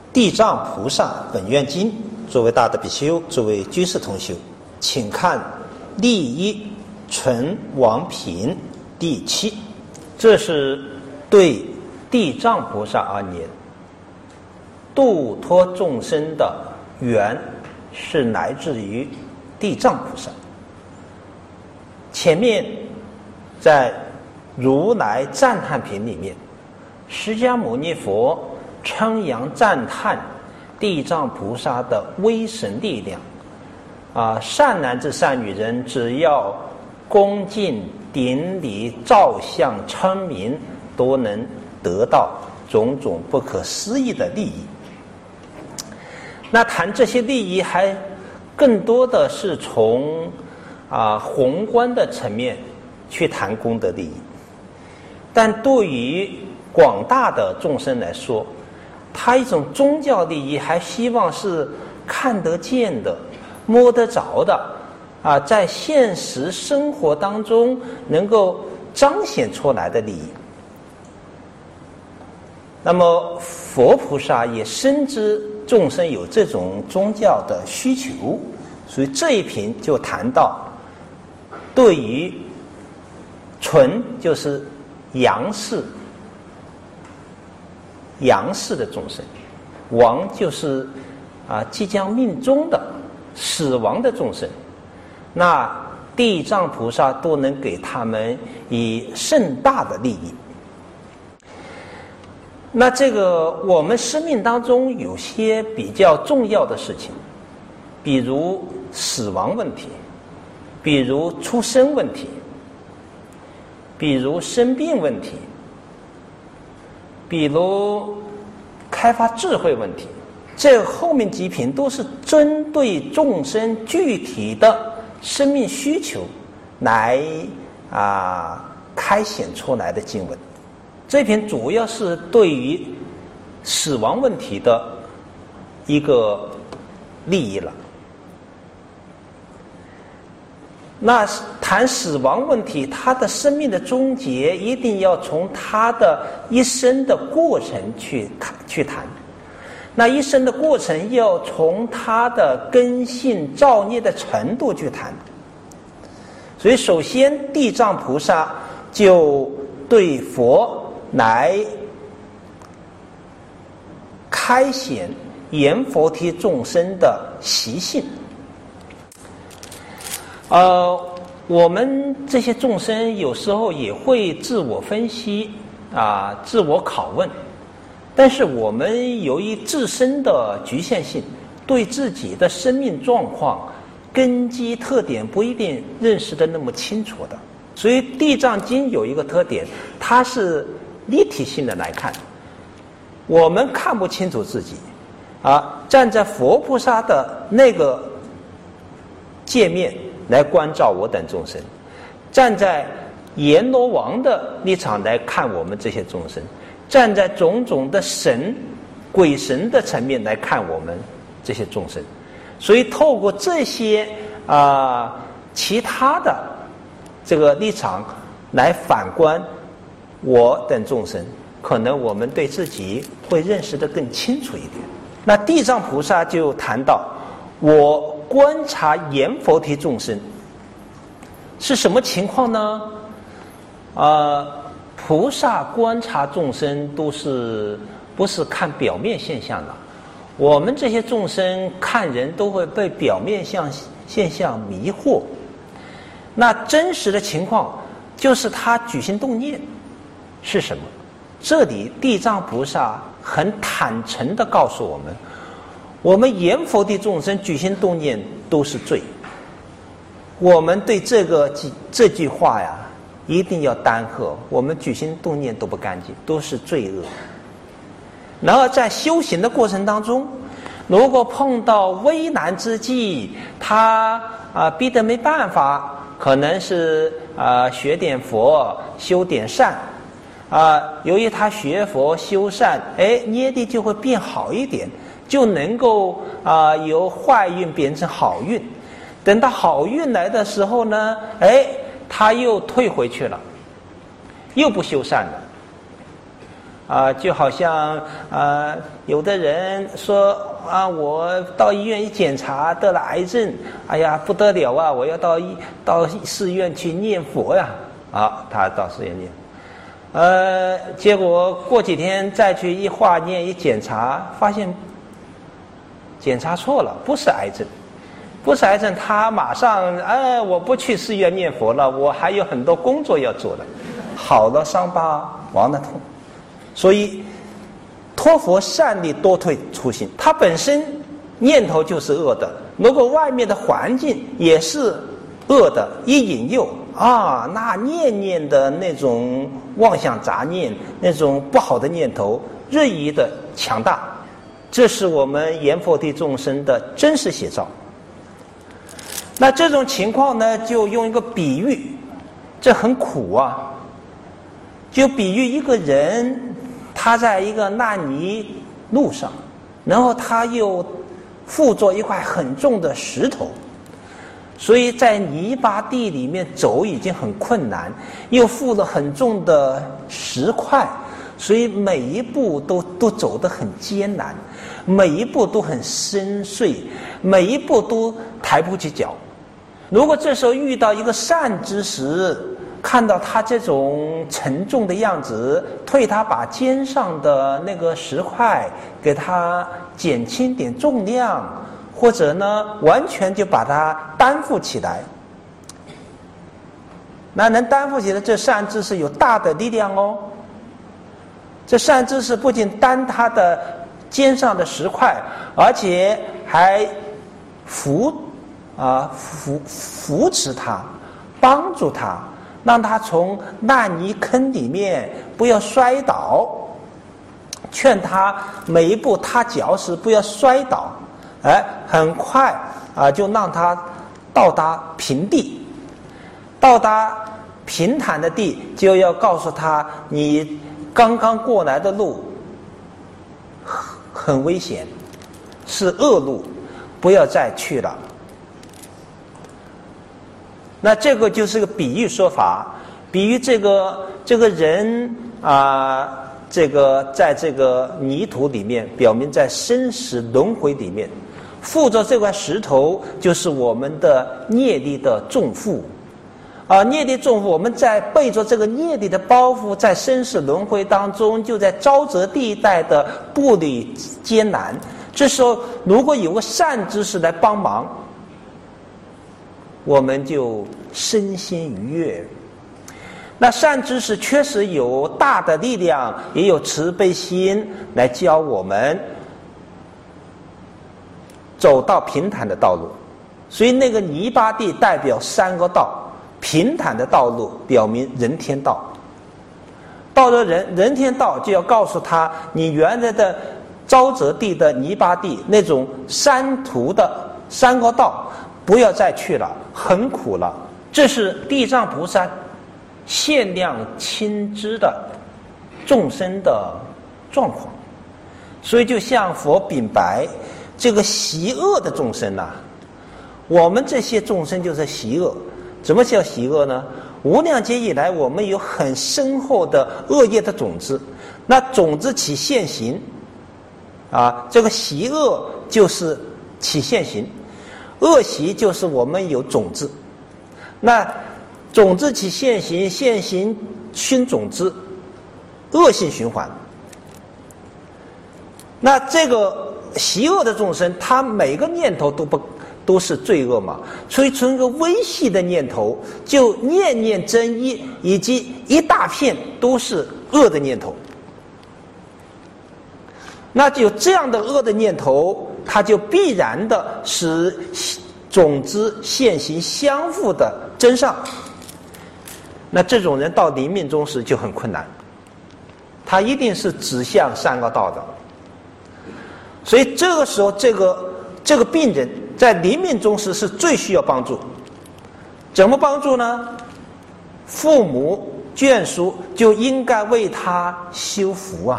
地藏菩萨本愿经，作为大德比丘，作为居士同修，请看立一纯王品第7。这是对地藏菩萨而言，度脱众生的缘是来自于地藏菩萨。前面在如来赞叹品里面，释迦牟尼佛称扬赞叹地藏菩萨的威神力量善男子善女人只要恭敬顶礼照相称名，都能得到种种不可思议的利益。那谈这些利益还更多的是从宏观的层面去谈功德利益，但对于广大的众生来说，他一种宗教利益还希望是看得见的、摸得着的在现实生活当中能够彰显出来的利益。那么佛菩萨也深知众生有这种宗教的需求，所以这一品就谈到对于纯就是阳世的众生，亡就是即将命终的死亡的众生，那地藏菩萨都能给他们以甚大的利益。那这个我们生命当中有些比较重要的事情，比如死亡问题，比如出生问题，比如生病问题，比如开发智慧问题，这后面几品都是针对众生具体的生命需求来开显出来的经文。这篇主要是对于死亡问题的一个利益了。那谈死亡问题，他的生命的终结一定要从他的一生的过程去谈。那一生的过程要从他的根性造孽的程度去谈。所以首先地藏菩萨就对佛来开显阎浮提众生的习性。我们这些众生有时候也会自我分析自我拷问，但是我们由于自身的局限性，对自己的生命状况根基特点不一定认识得那么清楚的。所以地藏经有一个特点，它是立体性的来看，我们看不清楚自己站在佛菩萨的那个界面来关照我等众生，站在阎罗王的立场来看我们这些众生，站在种种的神鬼神的层面来看我们这些众生。所以透过这些其他的这个立场来反观我等众生，可能我们对自己会认识得更清楚一点。那地藏菩萨就谈到，我观察阎浮提众生是什么情况呢？菩萨观察众生不是看表面现象的。我们这些众生看人都会被表面现象迷惑，那真实的情况就是他举心动念是什么。这里地藏菩萨很坦诚地告诉我们阎浮提众生举心动念都是罪。我们对这句话一定要担贺，我们举心动念都不干净，都是罪恶。然而在修行的过程当中，如果碰到危难之际，他逼得没办法，可能是学点佛修点善由于他学佛修善，业力就会变好一点，就能够由坏运变成好运。等到好运来的时候呢，他又退回去了，又不修善了。 就好像有的人说我到医院一检查得了癌症，哎呀不得了啊，我要到寺院去念佛呀，他到寺院念，结果过几天再去一化验一检查，发现检查错了，不是癌症。不是癌症，他马上我不去寺院念佛了，我还有很多工作要做的。好了伤疤忘了痛，所以托佛善力多退初心，它本身念头就是恶的，如果外面的环境也是恶的，一引诱那念念的那种妄想杂念，那种不好的念头日益的强大，这是我们阎浮提众生的真实写照。那这种情况呢，就用一个比喻，这很苦啊。就比喻一个人，他在一个烂泥路上，然后他又附着一块很重的石头，所以在泥巴地里面走已经很困难，又附了很重的石块，所以每一步都走得很艰难，每一步都很深邃，每一步都抬不起脚。如果这时候遇到一个善知识，看到他这种沉重的样子，替他把肩上的那个石块给他减轻点重量，或者呢完全就把它担负起来，那能担负起来，这善知识有大的力量哦。这善知识不仅担他的肩上的石块，而且还扶持他，帮助他，让他从烂泥坑里面不要摔倒，劝他每一步踏脚时不要摔倒，很快就让他到达平地，到达平坦的地，就要告诉他你刚刚过来的路很危险，是恶路，不要再去了。那这个就是个比喻说法，比喻这个人这个在这个泥土里面，表明在生死轮回里面，附着这块石头就是我们的业力的重负。业力重负，我们在背着这个业力的包袱，在生死轮回当中，就在沼泽地带的步履艰难。这时候，如果有个善知识来帮忙，我们就身心愉悦。那善知识确实有大的力量，也有慈悲心来教我们走到平坦的道路。所以那个泥巴地代表三个道，平坦的道路表明人天道。到了人天道，就要告诉他，你原来的沼泽地的泥巴地那种山途的三个道不要再去了，很苦了。这是地藏菩萨限量亲知的众生的状况。所以就向佛禀白，这个习恶的众生我们这些众生就是习恶。怎么叫习恶呢？无量劫以来，我们有很深厚的恶业的种子，那种子起现行这个习恶就是起现行，恶习就是我们有种子，那种子起现行，现行熏种子，恶性循环。那这个习恶的众生，他每个念头都是罪恶嘛，所以从一个微细的念头，就念念真一，以及一大片都是恶的念头。那就这样的恶的念头，它就必然的使种子现行相互的增上。那这种人到临命终时就很困难，他一定是指向三个道的。所以这个时候，这个病人在临命终时是最需要帮助。怎么帮助呢？父母眷属就应该为他修福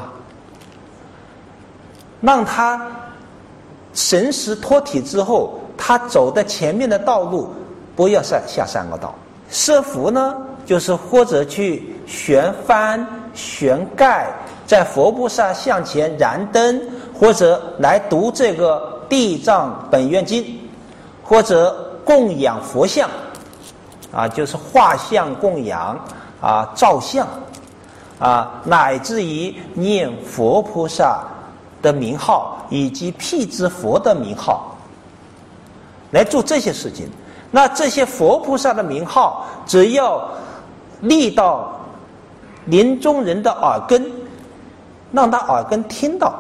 让他神识脱体之后，他走在前面的道路不要下三个道。设福呢，就是或者去悬幡悬盖在佛菩萨向前燃灯，或者来读这个地藏本愿经，或者供养佛像，就是画像供养照相，乃至于念佛菩萨的名号以及辟支佛的名号，来做这些事情。那这些佛菩萨的名号，只要立到临终人的耳根，让他耳根听到。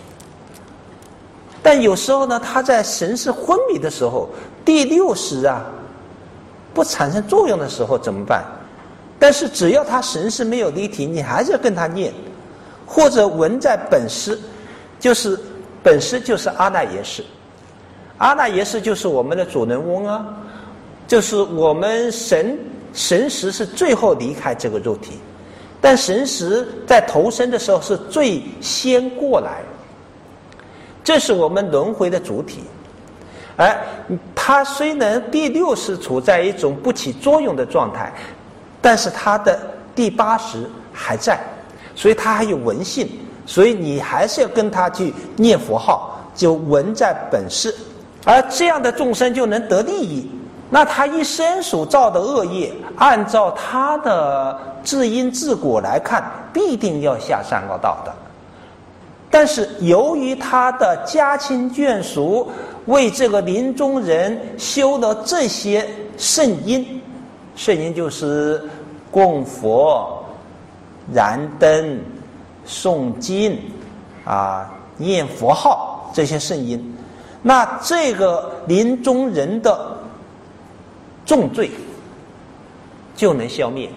但有时候呢，他在神识昏迷的时候，第六识不产生作用的时候怎么办？但是只要他神识没有离体，你还是要跟他念，或者闻在本师，就是本师就是阿那耶识，阿那耶识就是我们的主人翁就是我们神识是最后离开这个肉体，但神识在投生的时候是最先过来，这是我们轮回的主体。它虽然第六识处在一种不起作用的状态，但是它的第八识还在，所以它还有闻性，所以你还是要跟他去念佛号，就闻在本师，而这样的众生就能得利益。那他一生所造的恶业，按照他的自因自果来看，必定要下三恶道的。但是由于他的家亲眷属为这个临终人修了这些圣因，圣因就是供佛、燃灯、诵经念佛号这些圣因，那这个临终人的重罪就能消灭。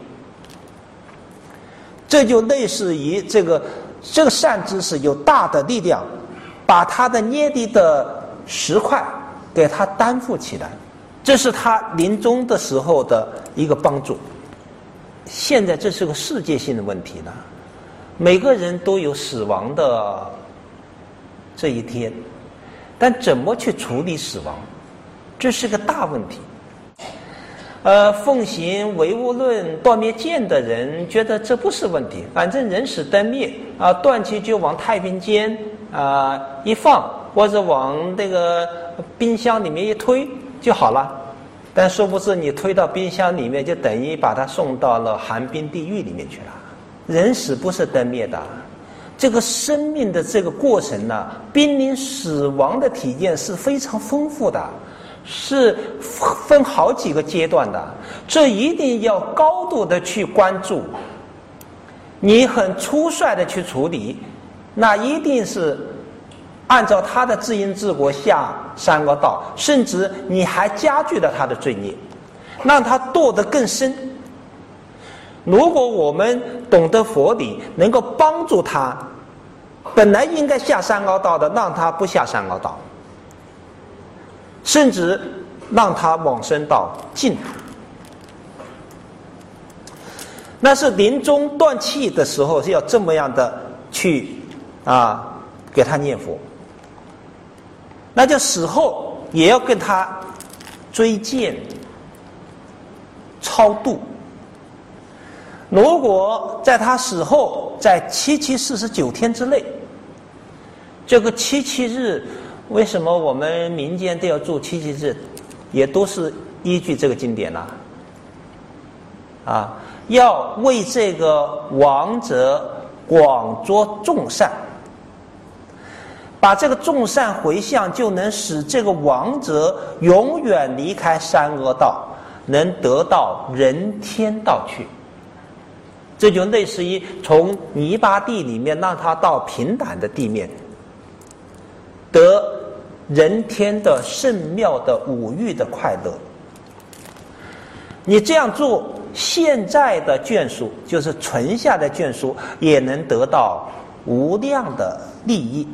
这就类似于这个善知识有大的力量，把他的捏力的石块给他担负起来，这是他临终的时候的一个帮助。现在这是个世界性的问题了，每个人都有死亡的这一天，但怎么去处理死亡，这是个大问题。奉行唯物论断灭见的人觉得这不是问题，反正人死灯灭断气就往太平间一放，或者往这个冰箱里面一推就好了。但殊不知你推到冰箱里面，就等于把它送到了寒冰地狱里面去了。人死不是灯灭的，这个生命的这个过程濒临死亡的体验是非常丰富的，是分好几个阶段的，这一定要高度的去关注。你很粗率的去处理，那一定是按照他的自因自果下三恶道，甚至你还加剧了他的罪孽，让他堕得更深。如果我们懂得佛理，能够帮助他本来应该下三恶道的，让他不下三恶道，甚至让他往生到净土。那是临终断气的时候是要这么样的去给他念佛，那就死后也要跟他追荐超度。如果在他死后在749天之内，这个77日，为什么我们民间都要做77日，也都是依据这个经典要为这个亡者广作众善，把这个众善回向，就能使这个亡者永远离开三恶道，能得到人天道去。这就类似于从泥巴地里面让他到平坦的地面，得人天的圣妙的五欲的快乐。你这样做，现在的眷属就是存下的眷属也能得到无量的利益。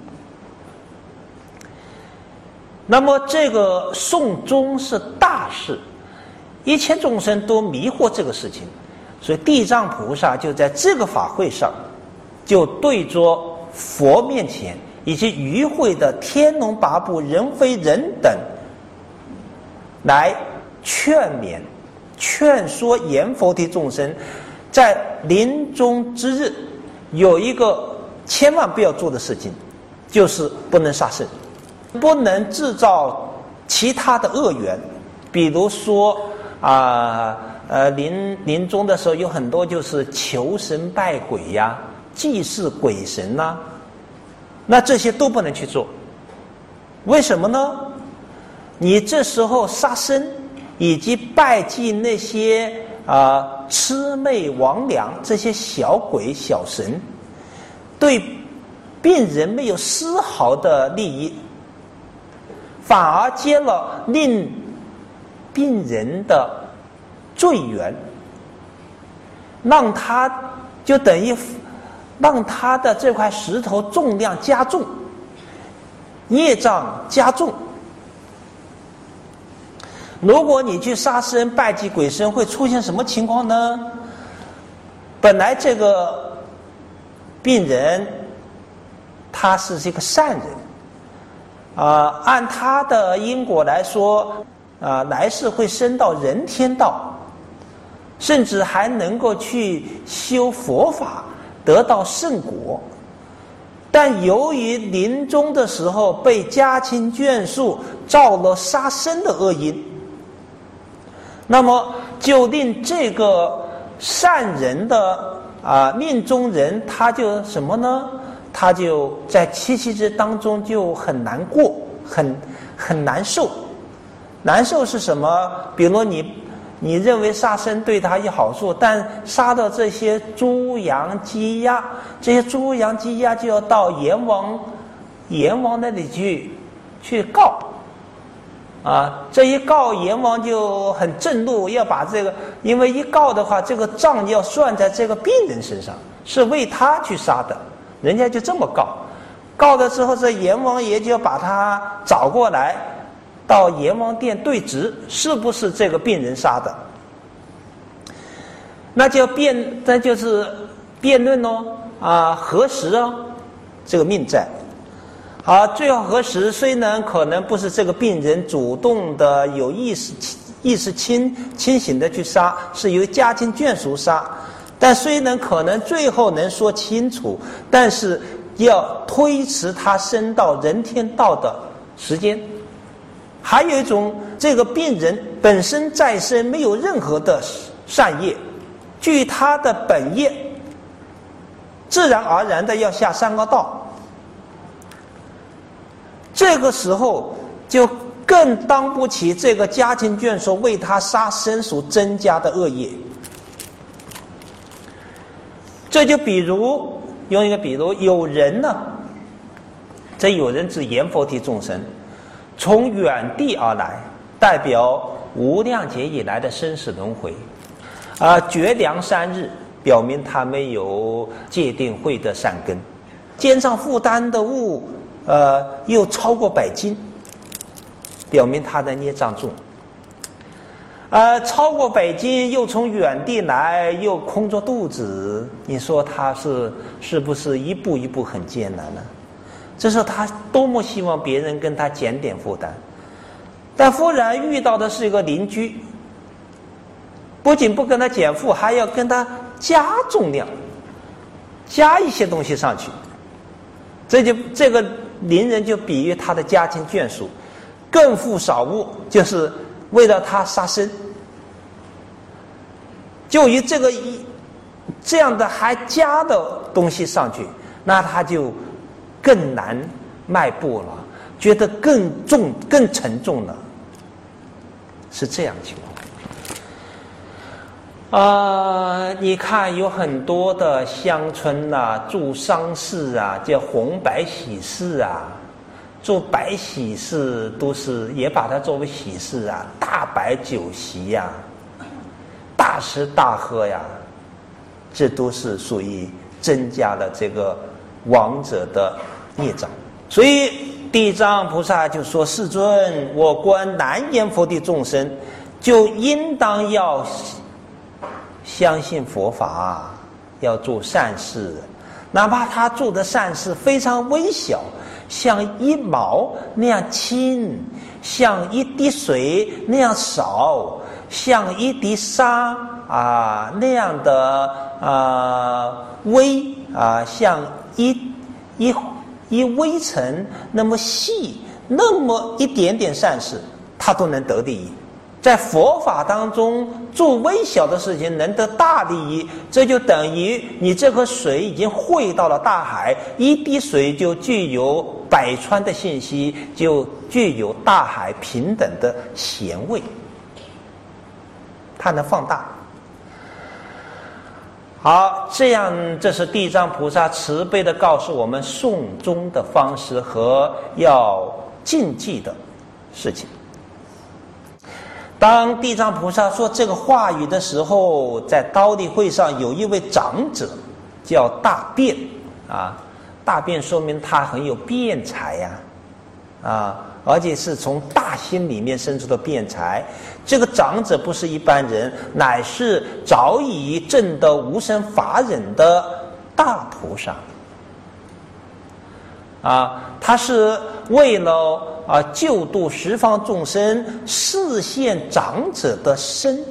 那么这个送终是大事，一切众生都迷惑这个事情，所以地藏菩萨就在这个法会上，就对着佛面前以及与会的天龙八部人非人等来劝勉劝说阎浮提众生，在临终之日有一个千万不要做的事情，就是不能杀生，不能制造其他的恶缘。比如说临终的时候有很多就是求神拜鬼呀、祭祀鬼神呐，那这些都不能去做。为什么呢？你这时候杀生以及拜祭那些魑魅魍魉这些小鬼小神，对病人没有丝毫的利益，反而结了令病人的罪缘，让他就等于让他的这块石头重量加重，业障加重。如果你去杀生拜祭鬼神，会出现什么情况呢？本来这个病人他是一个善人按他的因果来说来世会升到人天道，甚至还能够去修佛法得到圣果。但由于临终的时候被家亲眷属造了杀生的恶因，那么就令这个善人的命中人他就什么呢？他就在七七之当中就很难过，很难受。难受是什么？比如你认为杀生对他有好处，但杀的这些猪羊鸡鸭，这些猪羊鸡鸭就要到阎王那里去告这一告阎王就很震怒，要把这个，因为一告的话，这个账要算在这个病人身上，是为他去杀的，人家就这么告了之后，这阎王爷就要把他找过来，到阎王殿对质，是不是这个病人杀的？那就是辩论核实这个命债。最后核实，虽然可能不是这个病人主动的有意识清醒的去杀，是由家亲眷属杀，但虽然可能最后能说清楚，但是要推迟他升到人天道的时间。还有一种，这个病人本身在生没有任何的善业，据他的本业自然而然的要下三恶道，这个时候就更当不起这个家亲眷属为他杀生所增加的恶业。这就比如用一个比如，有人呢，这有人指阎浮提众生，从远地而来，代表无量劫以来的生死轮回绝粮3日，表明他没有戒定慧的善根，肩上负担的物又超过100斤，表明他的孽障重。超过100斤，又从远地来，又空着肚子，你说他是不是一步一步很艰难呢？这时候他多么希望别人跟他减点负担，但忽然遇到的是一个邻居，不仅不跟他减负，还要跟他加重量，加一些东西上去。这个邻人就比喻他的家亲眷属，更负少物，就是为了他杀生。就以这样的还加的东西上去，那他就更难迈步了，觉得更重更沉重了，是这样的情况。你看有很多的乡村住丧事叫红白喜事做白喜事都是也把它作为喜事大摆酒席大吃大喝这都是属于增加了这个亡者的孽障。所以地藏菩萨就说：世尊，我观南阎浮提众生就应当要相信佛法，要做善事，哪怕他做的善事非常微小，像一毛那样轻，像一滴水那样少，像一滴沙那样的微像一微尘那么细，那么一点点善事，他都能得利益。在佛法当中，做微小的事情能得大利益，这就等于你这颗水已经汇到了大海，一滴水就具有百川的信息，就具有大海平等的咸味，它能放大。好，这是地藏菩萨慈悲的告诉我们诵经的方式和要禁忌的事情。当地藏菩萨说这个话语的时候，在刀立会上有一位长者叫大辩啊，大辩说明他很有辩才呀，而且是从大心里面生出的辩才。这个长者不是一般人，乃是早已证得无生法忍的大菩萨他是为了救度十方众生，示现长者的身。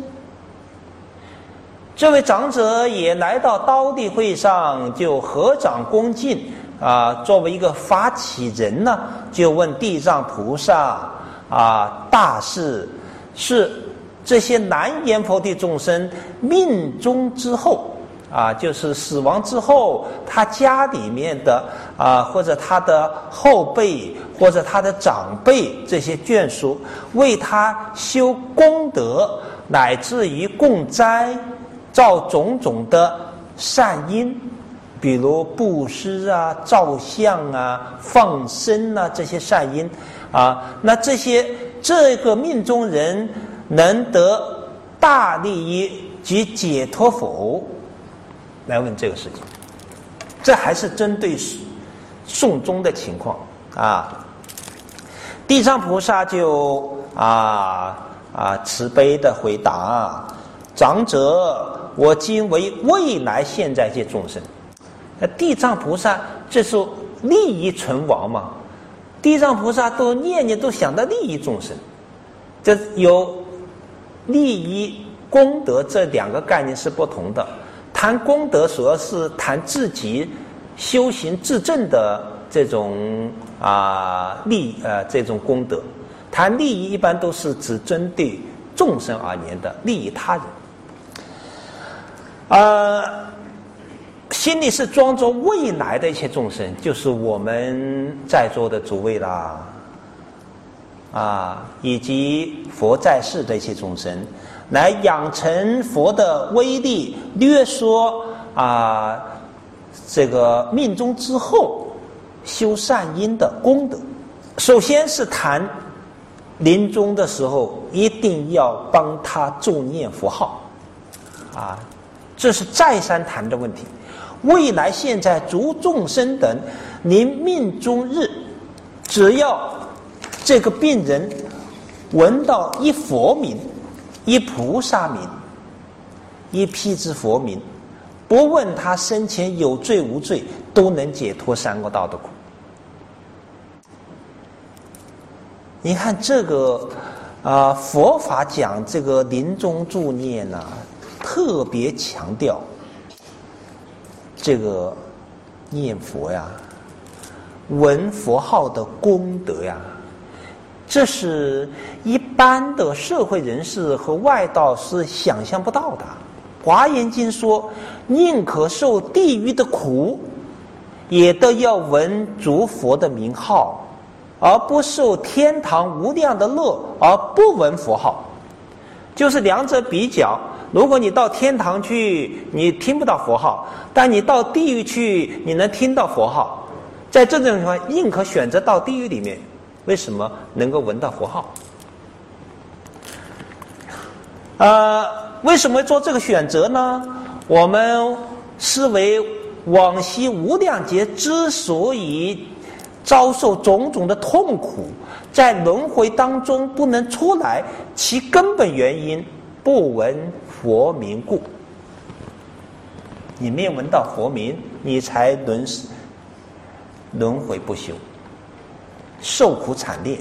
这位长者也来到刀立会上，就合掌恭敬作为一个发起人呢，就问地藏菩萨大士，是这些南阎浮提众生命终之后就是死亡之后，他家里面的或者他的后辈或者他的长辈这些眷属为他修功德，乃至于供斋，造种种的善因，比如布施造像放生这些善因那这个命中人能得大利益及解脱否？来问这个事情，这还是针对诵经的情况地藏菩萨就慈悲的回答：长者，我今为未来现在界众生。地藏菩萨这是利益存亡嘛？地藏菩萨都念念都想到利益众生，这有利益功德这两个概念是不同的。谈功德主要是谈自己修行自证的这种这种功德，谈利益一般都是只针对众生而言的，利益他人。心里是装着未来的一些众生，就是我们在座的诸位啦，以及佛在世的一些众生，来养成佛的威力，略说这个命中之后修善因的功德。首先是谈临终的时候一定要帮他重念佛号这是再三谈的问题。未来现在诸众生等，临命终日，只要这个病人闻到一佛名、一菩萨名、一辟支佛名，不问他生前有罪无罪，都能解脱三恶道的苦。你看这个佛法讲这个临终助念特别强调这个念佛闻佛号的功德这是一般的社会人士和外道是想象不到的。华严经说，宁可受地狱的苦，也都要闻诸佛的名号，而不受天堂无量的乐而不闻佛号。就是两者比较，如果你到天堂去你听不到佛号，但你到地狱去你能听到佛号，在这种情况宁可选择到地狱里面。为什么能够闻到佛号？为什么做这个选择呢？我们视为往昔无量劫之所以遭受种种的痛苦，在轮回当中不能出来，其根本原因不闻佛名故。你没有闻到佛名，你才轮回不休，受苦惨烈。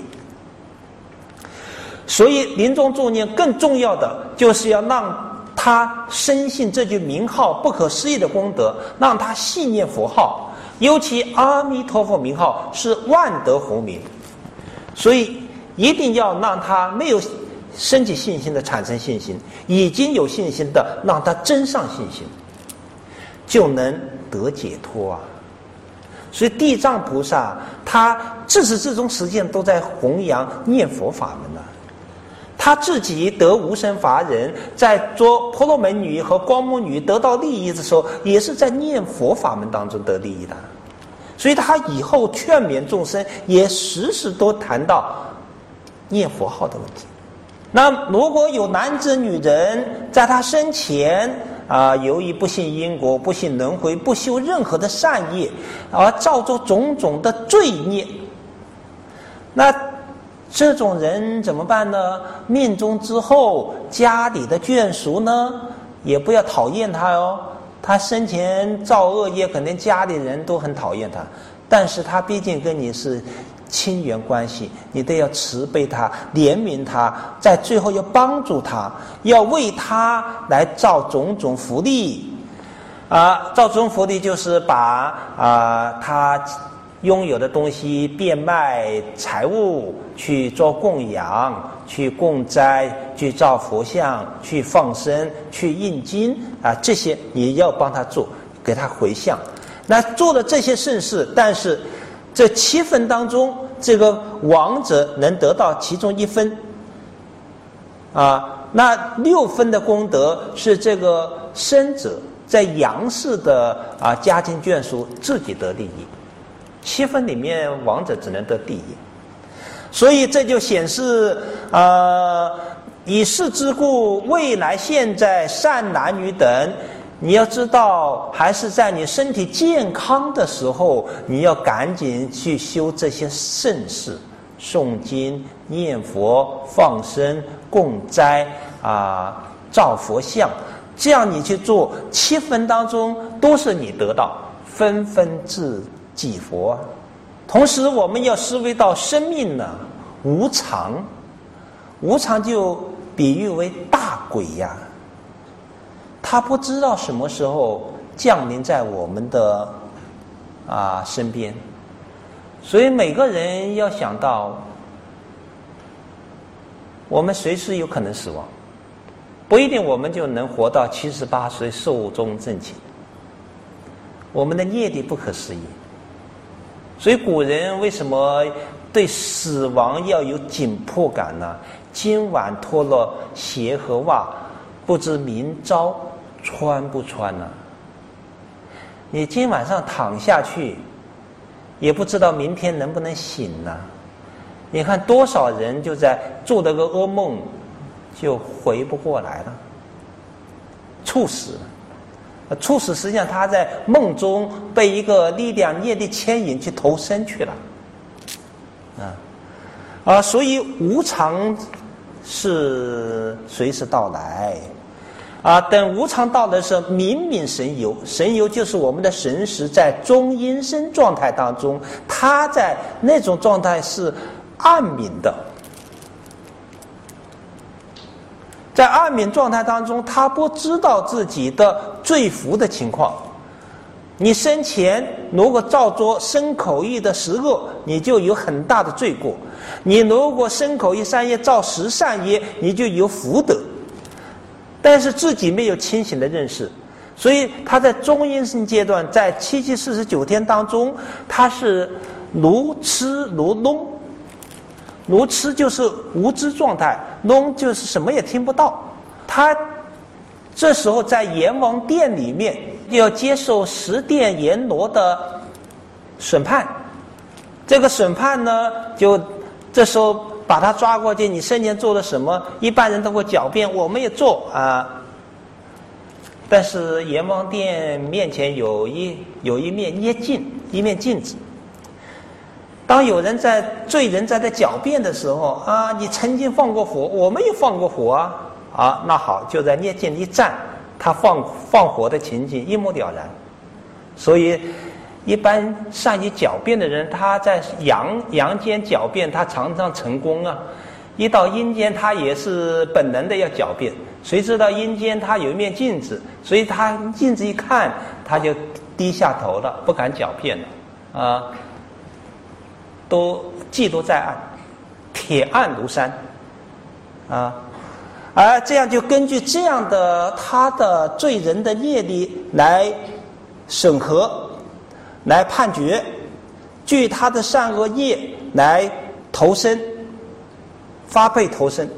所以临终助念更重要的就是要让他深信这句名号不可思议的功德，让他信念佛号， 尤其阿弥陀佛名号是万德洪名，所以一定要让他没有升起信心的产生信心，已经有信心的让他增上信心，就能得解脱啊。所以地藏菩萨他自始至终实际上都在弘扬念佛法门呢。他自己得无生法忍，在做婆罗门女和光目女得到利益的时候，也是在念佛法门当中得利益的。所以他以后劝勉众生，也时时都谈到念佛号的问题。那如果有男子女人在他生前由于不信因果、不信轮回、不修任何的善业，而造作种种的罪孽，那这种人怎么办呢？命中之后，家里的眷属呢，也不要讨厌他哦。他生前造恶业，可能家里人都很讨厌他，但是他毕竟跟你是亲缘关系，你都要慈悲他、怜悯他，在最后要帮助他，要为他来造种种福利造种种福利就是把他拥有的东西变卖财物去做供养、去供斋、去造佛像、去放生、去印经这些你要帮他做，给他回向。那做了这些盛事，但是这7分当中，这个亡者能得到其中1分那6分的功德是这个生者在阳世的家亲眷属自己得利益，7分里面亡者只能得第一。所以这就显示以是之故，未来现在善男女等，你要知道还是在你身体健康的时候，你要赶紧去修这些盛事，诵经、念佛、放生、供斋造佛像，这样你去做7分当中都是你得到，分分至即佛。同时我们要思维到生命呢无常，无常就比喻为大鬼呀，他不知道什么时候降临在我们的身边，所以每个人要想到我们随时有可能死亡，不一定我们就能活到78岁寿终正寝，我们的业力不可思议。所以古人为什么对死亡要有紧迫感呢？今晚脱了鞋和袜，不知明朝穿不穿呢？你今晚上躺下去，也不知道明天能不能醒呢？你看多少人就在做了个噩梦，就回不过来了，猝死了。猝死实际上他在梦中被一个力量业力牵引去投生去了所以无常是随时到来等无常到的时候，冥冥神游，神游就是我们的神识在中阴身状态当中，他在那种状态是暗冥的，在暗冥状态当中，他不知道自己的罪福的情况。你生前如果造作身口意的10恶，你就有很大的罪过；你如果身口意3业造10善业，你就有福德。但是自己没有清醒的认识，所以他在中阴身阶段，在7期49天当中，他是如痴如聋。如痴就是无知状态，聋就是什么也听不到。他这时候在阎王殿里面要接受10殿阎罗的审判，这个审判呢，就这时候把他抓过去，你生前做了什么？一般人都会狡辩，我们也做但是阎王殿面前有一面捏镜，一面镜子。当有人罪人在狡辩的时候你曾经放过火，我们也放过火那好，就在捏镜一站，他放火的情景一目了然。所以一般善于狡辩的人，他在阳间狡辩，他常常成功一到阴间，他也是本能的要狡辩。谁知道阴间他有一面镜子，所以他镜子一看，他就低下头了，不敢狡辩了，记都在案，铁案如山，而这样就根据这样的他的罪人的业力来审核，来判决，据他的善恶业来投生，发配投生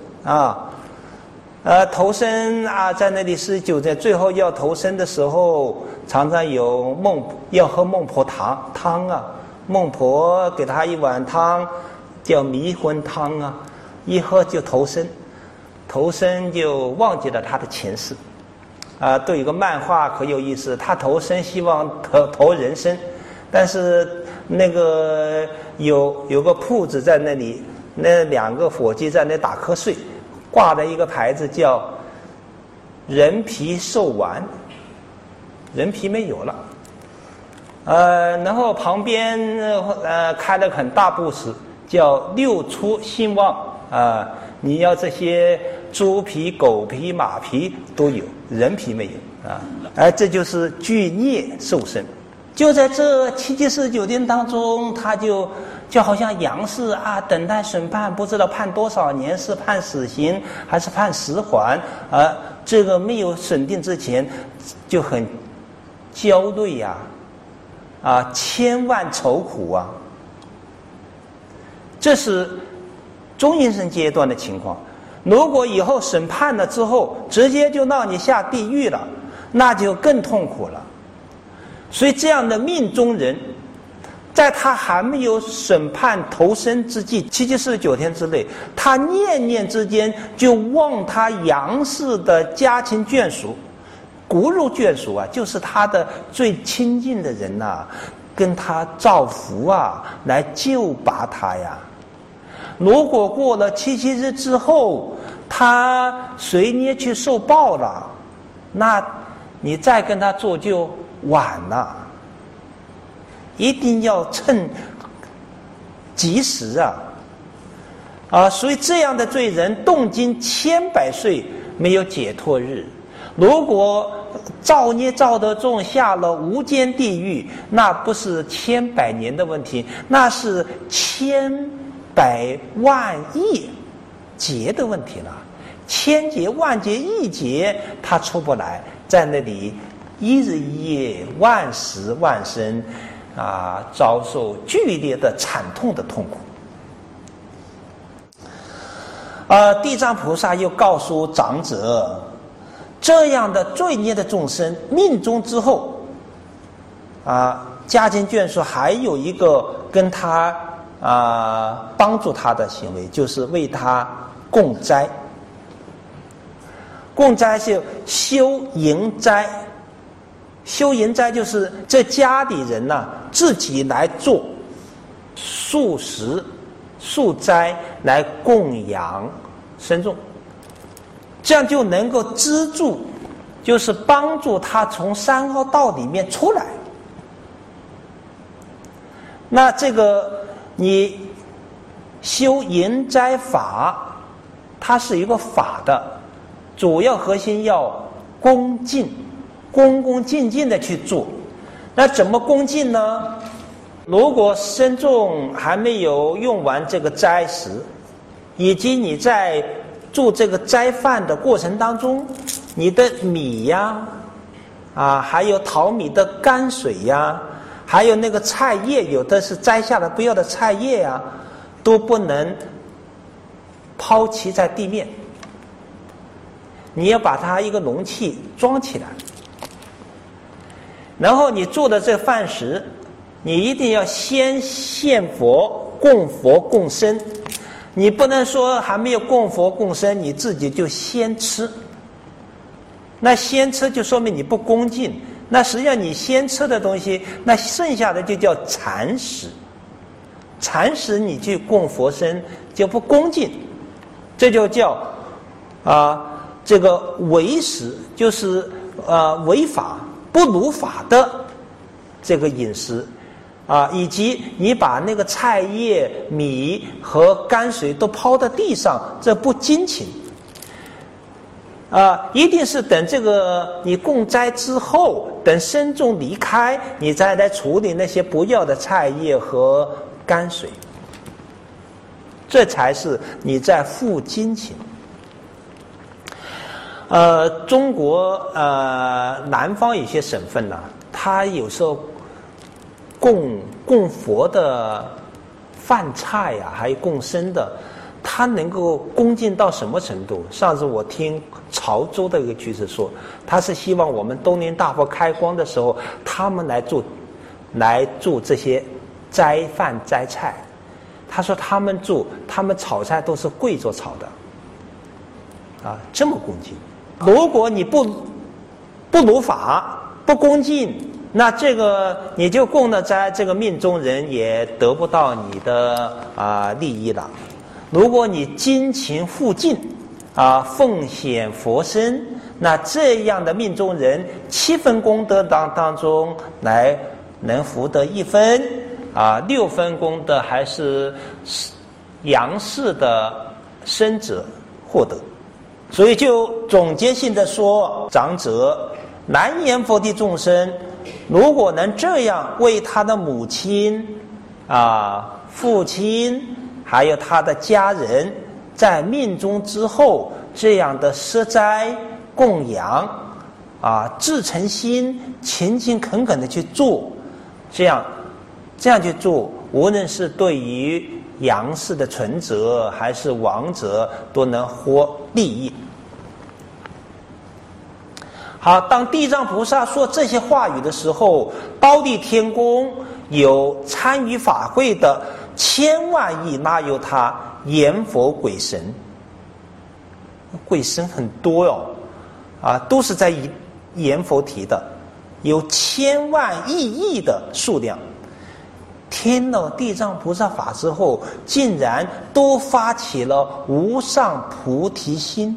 投生在那里49在最后要投生的时候，常常有要喝孟婆汤孟婆给他一碗汤，叫迷魂汤一喝就投生就忘记了他的前世都有个漫画可有意思，他投生希望投人生，但是那个有个铺子在那里，那2个伙计在那打瞌睡，挂了一个牌子叫人皮寿完，人皮没有了然后旁边开了很大布施，叫六出兴旺你要这些猪皮狗皮马皮都有，人皮没有这就是具孽受生。就在这749天当中，他就好像杨氏等待审判，不知道判多少年，是判死刑还是判死缓这个没有审定之前就很焦虑千万愁苦这是中阴身阶段的情况。如果以后审判了之后直接就让你下地狱了，那就更痛苦了。所以这样的命中人，在他还没有审判投生之际，749天之内，他念念之间就望他杨氏的家亲眷属，骨肉眷属就是他的最亲近的人跟他造福来救拔他呀。如果过了7日之后，他随捏去受报了，那你再跟他做就晚了，一定要趁及时所以这样的罪人动经千百岁没有解脱日。如果造孽造得重，下了无间地狱，那不是千百年的问题，那是千百万亿劫的问题了。千劫万劫亿劫他出不来，在那里一日一夜万时万生遭受剧烈的惨痛的痛苦。地藏菩萨又告诉长者，这样的罪孽的众生命中之后家亲眷属还有一个跟他帮助他的行为，就是为他供斋。供斋是修营斋，修营斋就是这家里人自己来做素食素斋来供养僧众，这样就能够资助，就是帮助他从三恶道里面出来。那这个你修营斋法，它是一个法的主要核心，要恭敬，恭恭敬敬的去做。那怎么恭敬呢？如果僧众还没有用完这个斋食，以及你在做这个斋饭的过程当中，你的米还有淘米的泔水还有那个菜叶，有的是摘下来不要的菜叶都不能抛弃在地面，你要把它一个容器装起来。然后你做的这饭食，你一定要先献佛供僧，你不能说还没有供佛供僧你自己就先吃，那先吃就说明你不恭敬。那实际上你先吃的东西，那剩下的就叫残食，残食你去供佛僧就不恭敬，这就叫这个违食，就是违法不如法的这个饮食以及你把那个菜叶米和泔水都抛到地上，这不精勤。 一定是等这个你供斋之后，等僧众离开，你再来处理那些不要的菜叶和泔水，这才是你在付金钱。中国南方有些省份呢，它有时候供佛的饭菜呀，还有供僧的，它能够恭敬到什么程度？上次我听潮州的一个居士说，他是希望我们东林大佛开光的时候，他们来做这些斋饭斋菜。他说他们炒菜都是跪着炒的，这么恭敬。如果你不如法不恭敬，那这个你就供了斋，这个命中人也得不到你的利益了。如果你精勤付尽奉献佛身，那这样的命中人7分功德当中来能福得1分，6分功德还是阳世的生者获得。所以就总结性的说，长者南阎浮提众生如果能这样为他的母亲父亲还有他的家人在命终之后这样的设斋供养至诚心勤勤恳恳的去做，这样去做，无论是对于阳世的存者还是亡者都能获利益。好，当地藏菩萨说这些话语的时候，忉利天宫有参与法会的千万亿那由他阎浮鬼神，鬼神很多哟，都是在阎浮提的，有千万亿的数量。听了地藏菩萨法之后，竟然都发起了无上菩提心。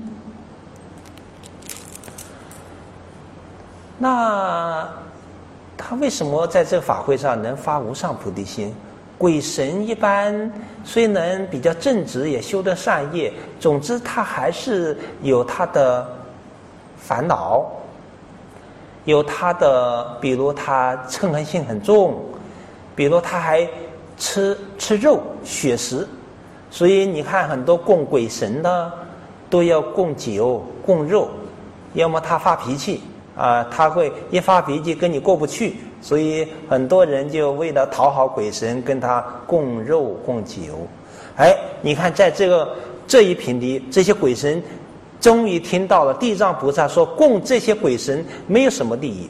那他为什么在这个法会上能发无上菩提心？鬼神一般虽能比较正直，也修得善业，总之他还是有他的烦恼，有他的，比如他嗔恨心很重，比如他还吃肉血食，所以你看很多供鬼神的都要供酒供肉，要么他发脾气他会一发脾气跟你过不去，所以很多人就为了讨好鬼神跟他供肉供酒。你看在这一品里，这些鬼神终于听到了地藏菩萨说供这些鬼神没有什么利益，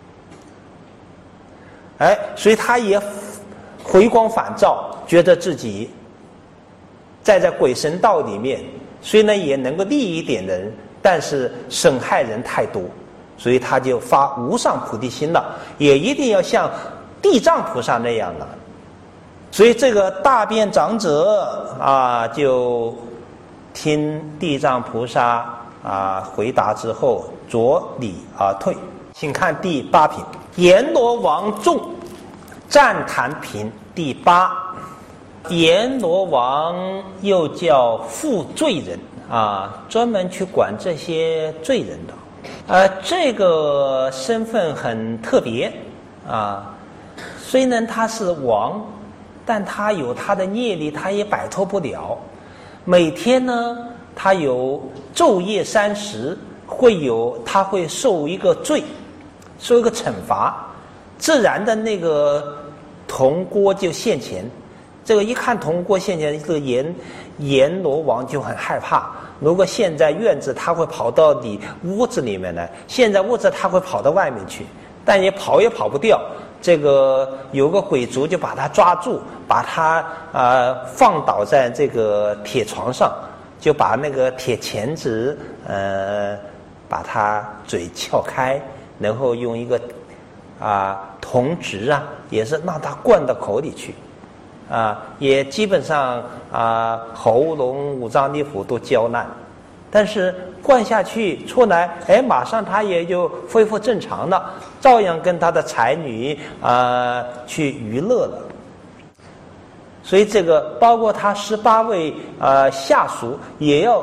所以他也回光返照，觉得自己在鬼神道里面虽然也能够利益一点人，但是损害人太多，所以他就发无上菩提心了，也一定要像地藏菩萨那样的。所以这个大便长者就听地藏菩萨回答之后着礼而退。请看第8品，阎罗王众赞叹品第8。阎罗王又叫负罪人专门去管这些罪人的。这个身份很特别虽然他是王，但他有他的业力，他也摆脱不了。每天呢，他有昼夜30，他会受一个罪，受一个惩罚，自然的那个铜锅就现前。这个一看铜锅现前，这个阎罗王就很害怕。如果现在院子，他会跑到你屋子里面来；现在屋子，他会跑到外面去，但也跑不掉。这个有个鬼卒就把他抓住，把他放倒在这个铁床上，就把那个铁钳子把他嘴撬开，然后用一个铜直也是让他灌到口里去。也基本上喉咙五脏六腑都焦烂，但是灌下去出来，马上他也就恢复正常了，照样跟他的才女去娱乐了。所以这个包括他18位下属也要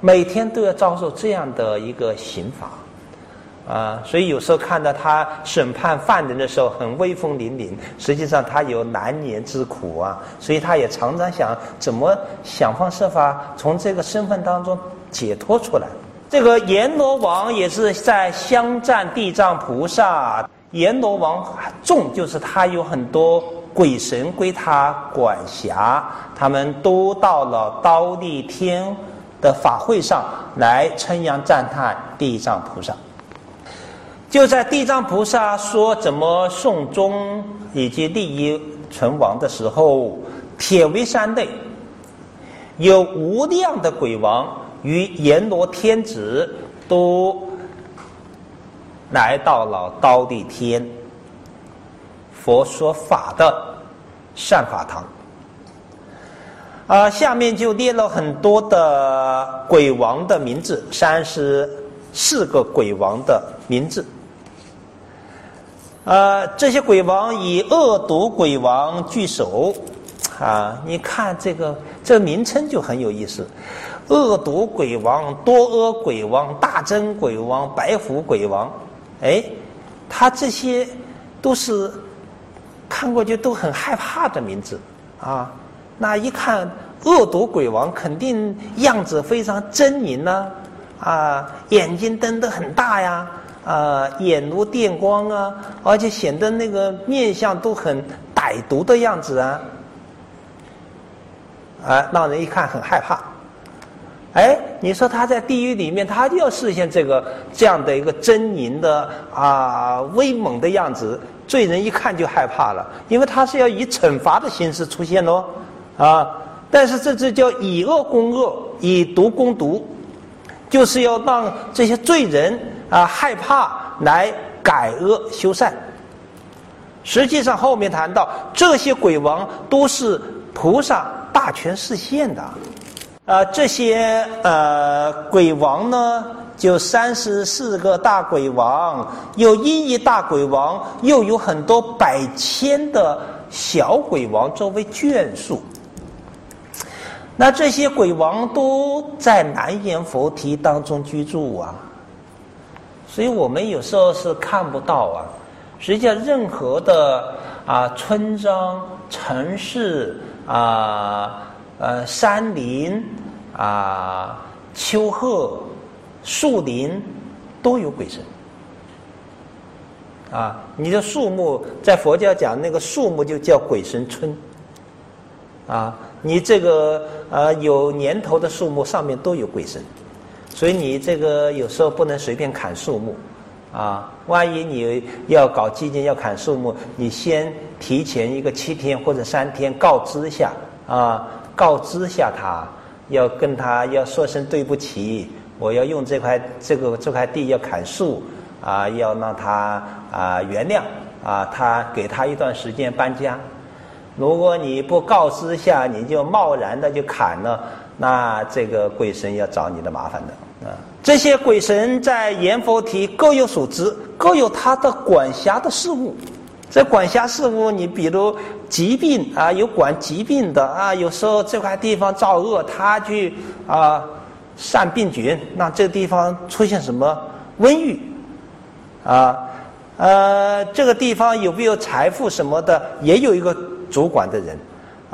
每天都要遭受这样的一个刑罚。所以有时候看到他审判犯人的时候很威风凛凛，实际上他有难言之苦啊，所以他也常常想怎么想方设法从这个身份当中解脱出来。这个阎罗王也是在乡赞地藏菩萨，阎罗王众就是他有很多鬼神归他管辖，他们都到了忉利天的法会上来称扬赞叹地藏菩萨。就在地藏菩萨说怎么送终以及利益存亡的时候，铁围山内有无量的鬼王与阎罗天子都来到了忉利天佛说法的善法堂。下面就列了很多的鬼王的名字，34个鬼王的名字。这些鬼王以恶毒鬼王居首。你看这个名称就很有意思，恶毒鬼王、多阿鬼王、大真鬼王、白虎鬼王，他这些都是看过去都很害怕的名字啊。那一看恶毒鬼王肯定样子非常狰狞呢，眼睛瞪得很大呀，眼如电光啊，而且显得那个面相都很歹毒的样子让人一看很害怕。你说他在地狱里面，他就要实现这样的一个狰狞的威猛的样子，罪人一看就害怕了，因为他是要以惩罚的形式出现但是这叫以恶攻恶，以毒攻毒，就是要让这些罪人害怕，来改恶修善。实际上后面谈到这些鬼王都是菩萨大权示现的。这些鬼王呢，就34个大鬼王，有1亿大鬼王，又有很多百千的小鬼王作为眷属。那这些鬼王都在南阎浮提当中居住所以我们有时候是看不到实际上任何的村庄、城市山林丘壑、树林都有鬼神你的树木，在佛教讲那个树木就叫鬼神村你这个有年头的树木上面都有鬼神，所以你这个有时候不能随便砍树木万一你要搞基金要砍树木，你先提前一个7天或者3天告知下他，要跟他要说声对不起，我要用这块地要砍树要让他原谅他给他一段时间搬家。如果你不告知下，你就贸然的就砍了，那这个鬼神要找你的麻烦的这些鬼神在阎浮提各有所职，各有他的管辖的事务。这管辖事务，你比如疾病有管疾病的有时候这块地方造恶，他去散病菌，让这个地方出现什么瘟疫这个地方有没有财富什么的，也有一个主管的人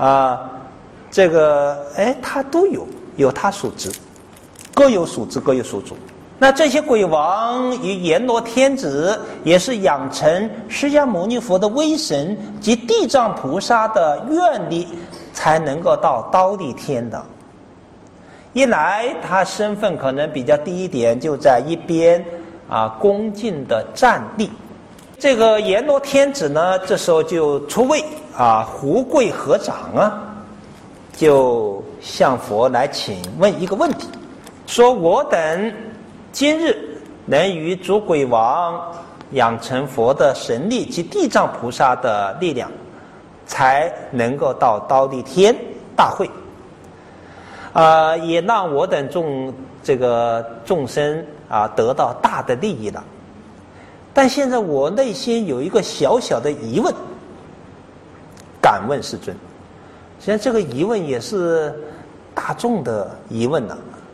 他都有他所职，各有所职，各有所主。那这些鬼王与阎罗天子也是养成释迦牟尼佛的威神及地藏菩萨的愿力，才能够到忉利天的。一来他身份可能比较低一点，就在一边恭敬的站立。这个阎罗天子呢，这时候就出位胡跪合掌就向佛来请问一个问题，说我等今日能与诸鬼王养成佛的神力及地藏菩萨的力量，才能够到忉利天大会也让我等众生得到大的利益了。但现在我内心有一个小小的疑问，敢问世尊。实际上这个疑问也是大众的疑问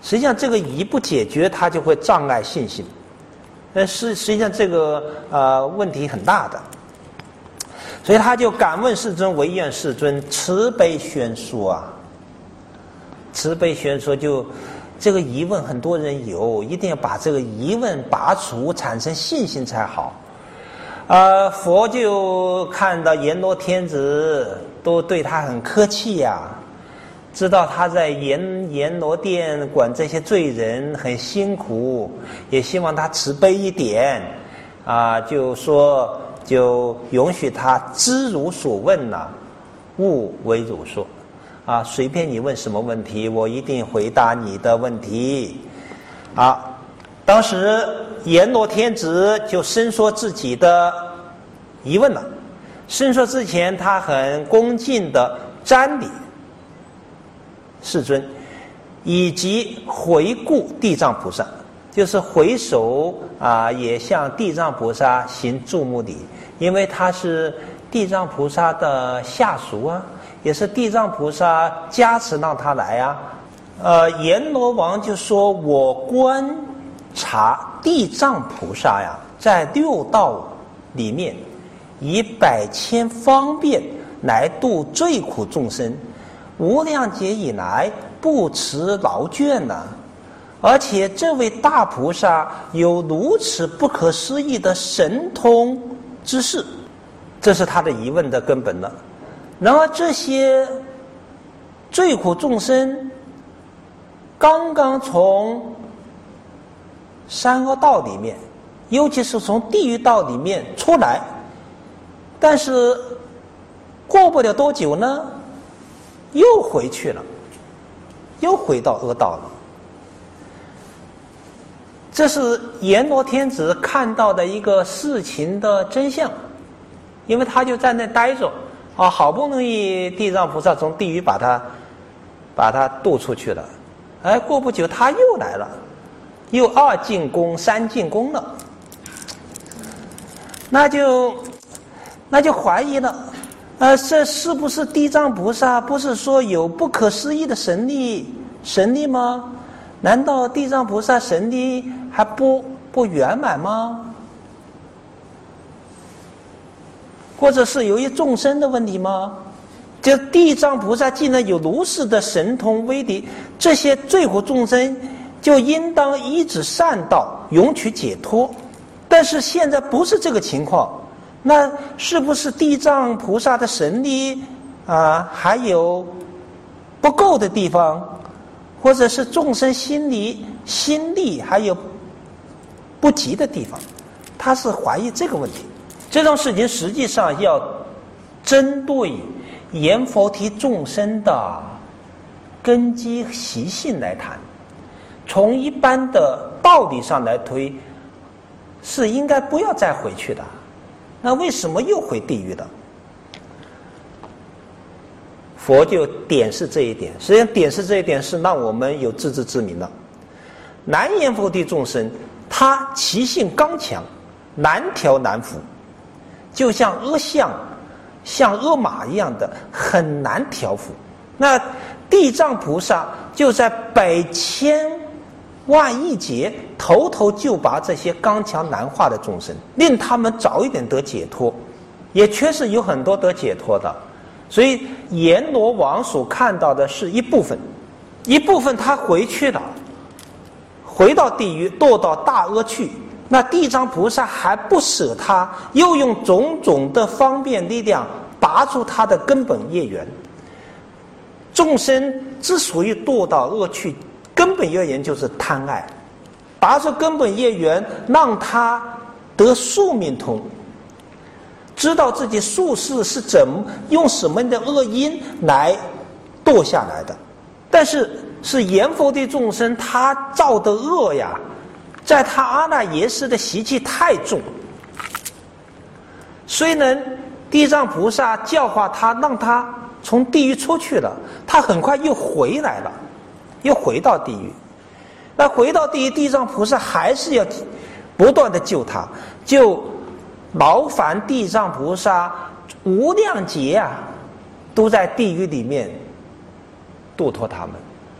实际上这个疑不解决，它就会障碍信心。实际上这个问题很大的，所以他就敢问世尊，唯愿世尊慈悲宣说啊。慈悲宣说就这个疑问很多人有，一定要把这个疑问拔除，产生信心才好。佛就看到阎罗天子都对他很客气呀，知道他在阎罗殿管这些罪人很辛苦，也希望他慈悲一点就说就允许他知如所问勿为汝说随便你问什么问题，我一定回答你的问题当时阎罗天子就伸说自己的疑问了。伸说之前，他很恭敬的瞻礼世尊，以及回顾地藏菩萨，就是回首也向地藏菩萨行注目礼，因为他是地藏菩萨的下属也是地藏菩萨加持让他来阎罗王就说，我观察地藏菩萨在六道里面以百千方便来度罪苦众生，无量劫以来不辞劳倦而且这位大菩萨有如此不可思议的神通之事，这是他的疑问的根本了。然而这些罪苦众生刚刚从三恶道里面，尤其是从地狱道里面出来，但是过不了多久呢，又回去了，又回到恶道了。这是阎罗天子看到的一个事情的真相，因为他就在那待着好不容易地藏菩萨从地狱把他渡出去了，过不久他又来了，又二进宫三进宫了，那就怀疑了这是不是地藏菩萨不是说有不可思议的神力吗？难道地藏菩萨神力还不圆满吗？或者是由于众生的问题吗？就地藏菩萨既然有如是的神通威力，这些罪苦众生就应当依止善道，永取解脱。但是现在不是这个情况，那是不是地藏菩萨的神力还有不够的地方，或者是众生心力还有不及的地方？他是怀疑这个问题。这种事情实际上要针对阎浮提众生的根基习性来谈，从一般的道理上来推，是应该不要再回去的，那为什么又回地狱了？佛就点示这一点，实际上点示这一点是让我们有自知之明的。南阎浮提众生他其性刚强，难调难服，就像恶象像恶马一样的很难调伏。那地藏菩萨就在百千万亿劫头头就拔这些刚强难化的众生，令他们早一点得解脱，也确实有很多得解脱的。所以阎罗王所看到的是一部分，一部分他回去了，回到地狱堕到大恶去，那地藏菩萨还不舍他，又用种种的方便力量拔出他的根本业缘。众生之所以堕到恶趣，根本业缘就是贪爱，拔出根本业缘，让他得宿命通，知道自己宿世是用什么的恶因来堕下来的。但是阎浮提众生他造的恶呀，在他阿赖耶识的习气太重，虽然地藏菩萨教化他，让他从地狱出去了，他很快又回来了，又回到地狱。那回到地狱，地藏菩萨还是要不断的救他，就劳烦地藏菩萨无量劫都在地狱里面度脱他们。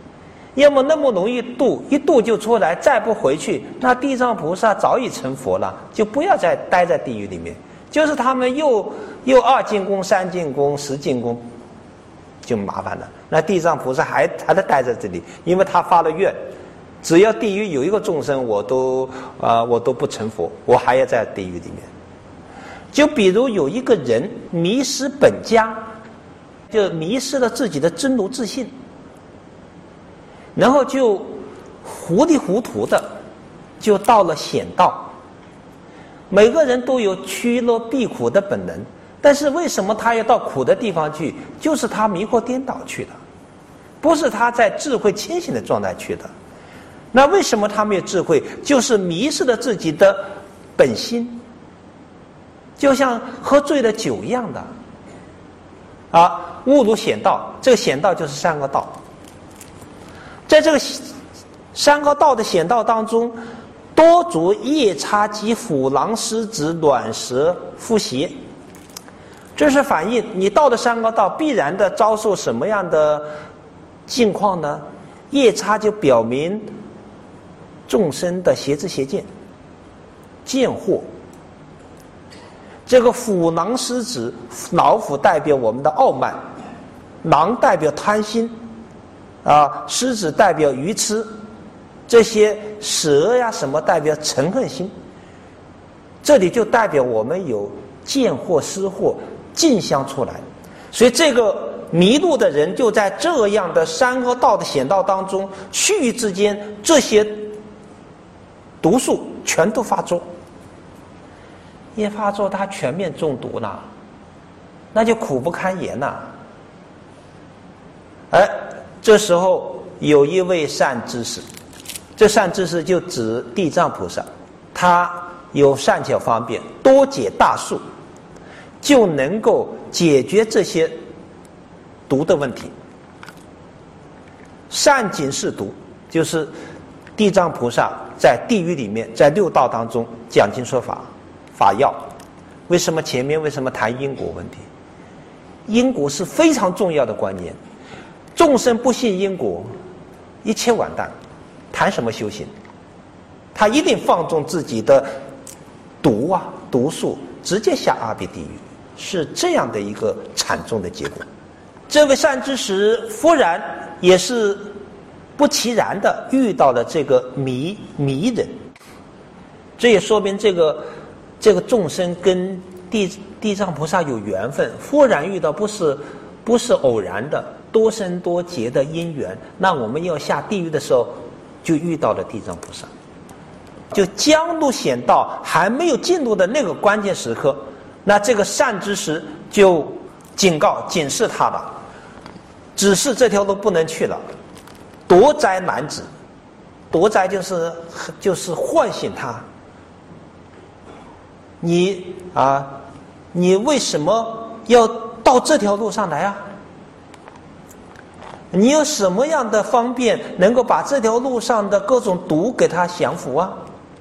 要么那么容易渡，一渡就出来，再不回去，那地藏菩萨早已成佛了，就不要再待在地狱里面。就是他们又2进宫、3进宫、10进宫，就麻烦了。那地藏菩萨还得待在这里，因为他发了愿，只要地狱有一个众生，我都不成佛，我还要在地狱里面。就比如有一个人迷失本家，就迷失了自己的真如自信，然后就糊里糊涂的就到了险道。每个人都有趋乐避苦的本能，但是为什么他要到苦的地方去？就是他迷惑颠倒去的，不是他在智慧清醒的状态去的。那为什么他没有智慧？就是迷失了自己的本心，就像喝醉了酒一样的误入险道。这个险道就是三恶道，在这个三恶道的险道当中，多足夜叉及虎狼狮子卵蛇蝮邪，这是反映你到了三恶道必然的遭受什么样的境况呢？夜叉就表明众生的邪知邪见、见惑。这个虎狼狮子，老虎代表我们的傲慢，狼代表贪心，狮子代表愚痴，这些蛇呀什么代表嗔恨心。这里就代表我们有见惑、思惑、镜相出来。所以这个迷路的人就在这样的三恶道的险道当中，须臾之间这些毒素全都发作，一发作他全面中毒了，那就苦不堪言了。这时候有一位善知识，这善知识就指地藏菩萨，他有善巧方便，多解大数，就能够解决这些毒的问题。善警示毒，就是地藏菩萨在地狱里面，在六道当中讲经说法法要。为什么前面为什么谈因果问题？因果是非常重要的观念，众生不信因果，一切完蛋，谈什么修行？他一定放纵自己的毒素，直接下阿鼻地狱，是这样的一个惨重的结果。这位善知识忽然也是不其然的遇到了这个迷人，这也说明这个众生跟地藏菩萨有缘分，忽然遇到不是偶然的，多生多劫的因缘。那我们要下地狱的时候，就遇到了地藏菩萨，就将入险道还没有进入的那个关键时刻，那这个善知识就警示他了，指示这条路不能去了，夺灾难止。夺灾就是唤醒他，你为什么要到这条路上来啊？你有什么样的方便能够把这条路上的各种毒给它降服啊？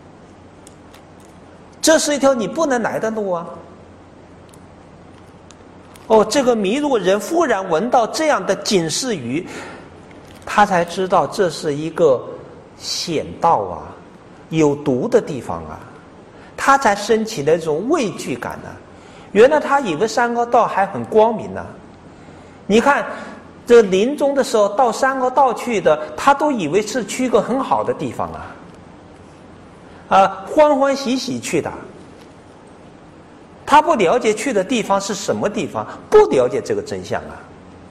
这是一条你不能来的路啊！这个迷路人忽然闻到这样的警示语，他才知道这是一个险道啊，有毒的地方啊，他才升起了一种畏惧感啊。原来他以为三恶道还很光明啊，你看这临终的时候到三恶道去的，他都以为是去一个很好的地方欢欢喜喜去的。他不了解去的地方是什么地方，不了解这个真相啊。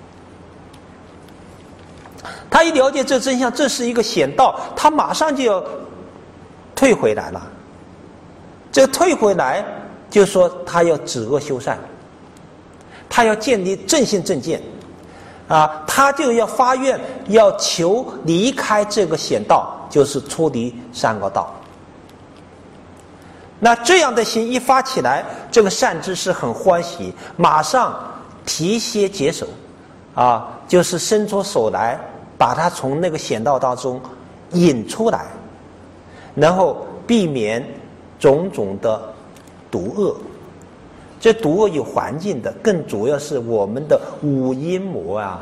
他一了解这真相，这是一个险道，他马上就要退回来了。这退回来就是说他要止恶修善，他要建立正信正见他就要发愿，要求离开这个险道，就是出离三恶道。那这样的心一发起来，这个善知识很欢喜，马上提携解手就是伸出手来，把他从那个险道当中引出来，然后避免种种的毒恶。这毒恶有环境的，更主要是我们的五阴魔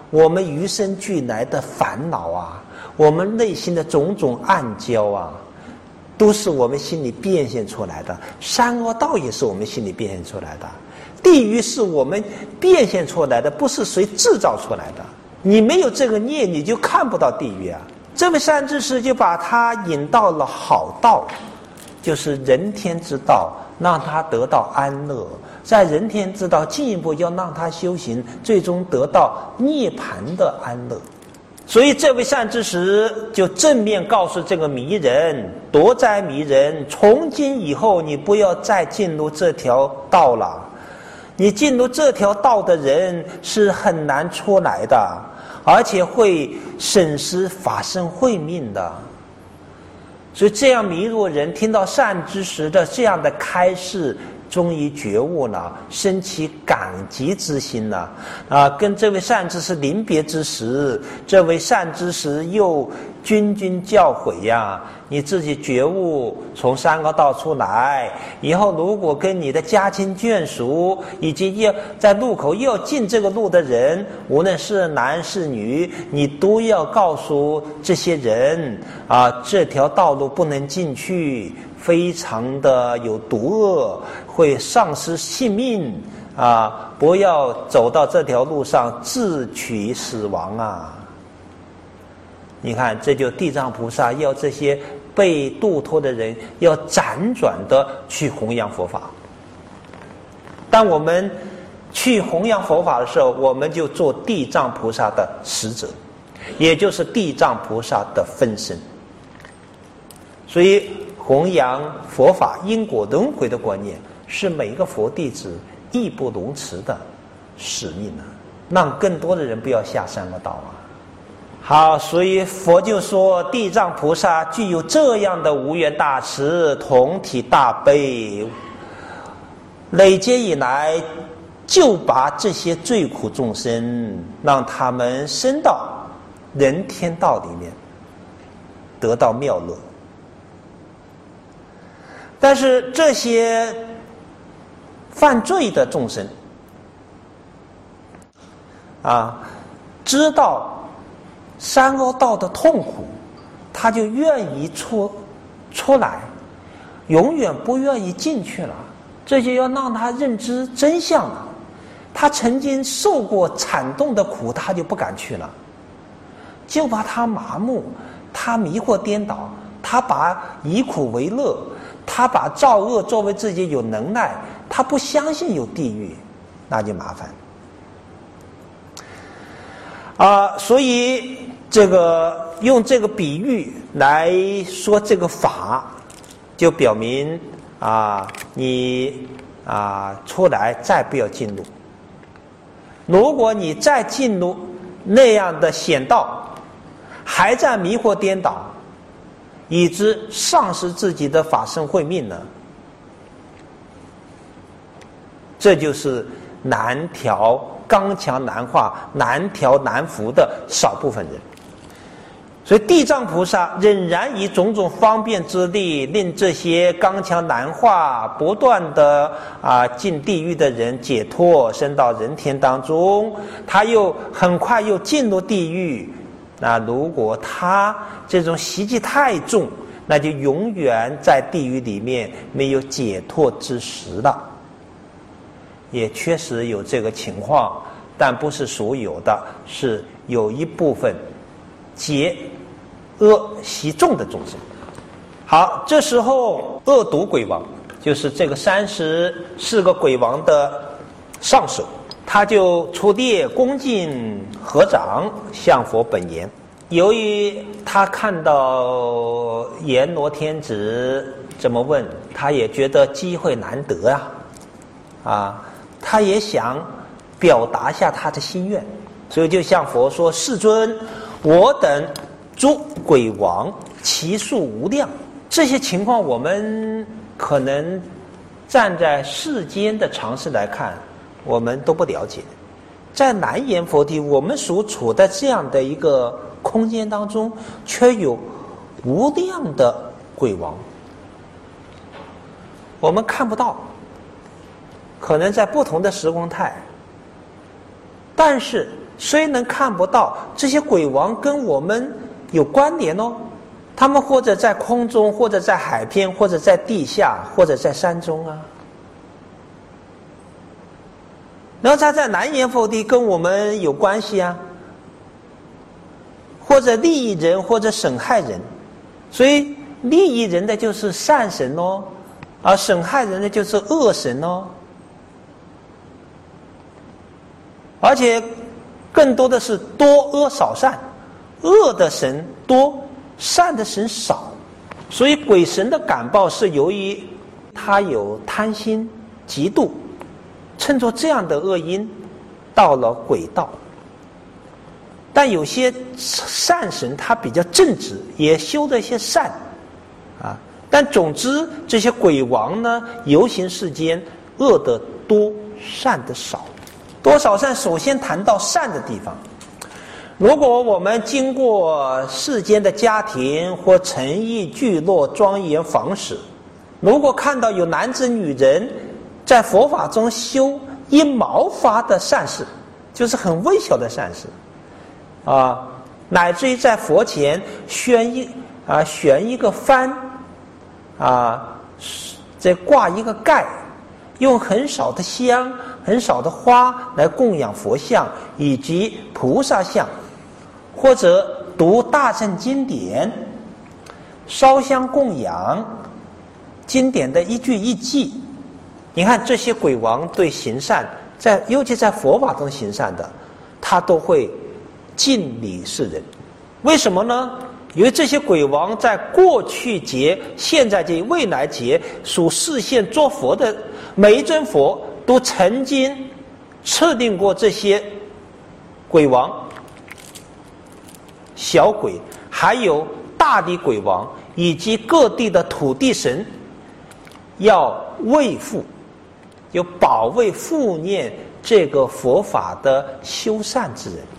我们与生俱来的烦恼啊，我们内心的种种暗礁啊，都是我们心里变现出来的。三恶道也是我们心里变现出来的，地狱是我们变现出来的，不是谁制造出来的。你没有这个孽，你就看不到地狱啊。这位善知识就把他引到了好道，就是人天之道，让他得到安乐，在人天之道进一步要让他修行，最终得到涅槃的安乐。所以这位善知识就正面告诉这个迷人，夺哉迷人，从今以后你不要再进入这条道了，你进入这条道的人是很难出来的，而且会损失法身慧命的。所以这样迷入人听到善知识的这样的开示，终于觉悟了，生起感激之心了跟这位善知识临别之时，这位善知识又谆谆教诲呀，你自己觉悟，从三恶道出来以后，如果跟你的家亲眷属以及要在路口要进这个路的人，无论是男是女，你都要告诉这些人这条道路不能进去，非常的有毒恶，会丧失性命不要走到这条路上自取死亡啊。你看，这就地藏菩萨要这些被度脱的人要辗转的去弘扬佛法。当我们去弘扬佛法的时候，我们就做地藏菩萨的使者，也就是地藏菩萨的分身。所以弘扬佛法因果轮回的观念是每一个佛弟子义不容辞的使命让更多的人不要下三恶道好，所以佛就说地藏菩萨具有这样的无缘大慈，同体大悲，累劫以来就把这些罪苦众生让他们升到人天道里面得到妙乐。但是这些犯罪的众生知道三恶道的痛苦，他就愿意出来，永远不愿意进去了。这就要让他认知真相了。他曾经受过惨痛的苦，他就不敢去了，就怕他麻木，他迷惑颠倒，他把以苦为乐，他把造恶作为自己有能耐，他不相信有地狱，那就麻烦所以这个用这个比喻来说这个法，就表明你出来再不要进入。如果你再进入那样的险道，还在迷惑颠倒，以致丧失自己的法身慧命呢，这就是难调刚强难化、难调难服的少部分人。所以地藏菩萨仍然以种种方便之力，令这些刚强难化、不断的进地狱的人解脱，升到人天当中。他又很快又进入地狱。那如果他这种习气太重，那就永远在地狱里面没有解脱之时了。也确实有这个情况，但不是所有的，是有一部分结恶习重的众生。好，这时候恶毒鬼王，就是这个34个鬼王的上首，他就出列恭敬合掌向佛本言。由于他看到阎罗天子这么问，他也觉得机会难得他也想表达下他的心愿，所以就向佛说：世尊，我等诸鬼王其数无量。这些情况我们可能站在世间的常识来看，我们都不了解。在南阎佛地，我们所处的这样的一个空间当中，却有无量的鬼王，我们看不到，可能在不同的时空态，但是虽能看不到，这些鬼王跟我们有关联哦。他们或者在空中，或者在海边，或者在地下，或者在山中啊。然后他在南阎浮提跟我们有关系啊，或者利益人，或者损害人。所以利益人的就是善神哦，而损害人的就是恶神哦。而且更多的是多恶少善，恶的神多，善的神少。所以鬼神的感报是由于他有贪心、嫉妒，趁着这样的恶因到了鬼道。但有些善神他比较正直，也修了一些善啊。但总之这些鬼王呢，游行世间，恶的多，善的少。多少善，首先谈到善的地方。如果我们经过世间的家庭或城邑聚落庄严房室，如果看到有男子女人在佛法中修因毛发的善事，就是很微小的善事啊，乃至于在佛前选一个幡啊，再挂一个盖，用很少的香、很少的花来供养佛像以及菩萨像，或者读大乘经典，烧香供养经典的一句一记。你看这些鬼王对行善，尤其在佛法中行善的，他都会敬礼世人。为什么呢？因为这些鬼王在过去劫、现在劫、未来劫属示现做佛的每一尊佛，都曾经测定过这些鬼王、小鬼，还有大的鬼王以及各地的土地神，要卫护，要保卫护念这个佛法的修善之人。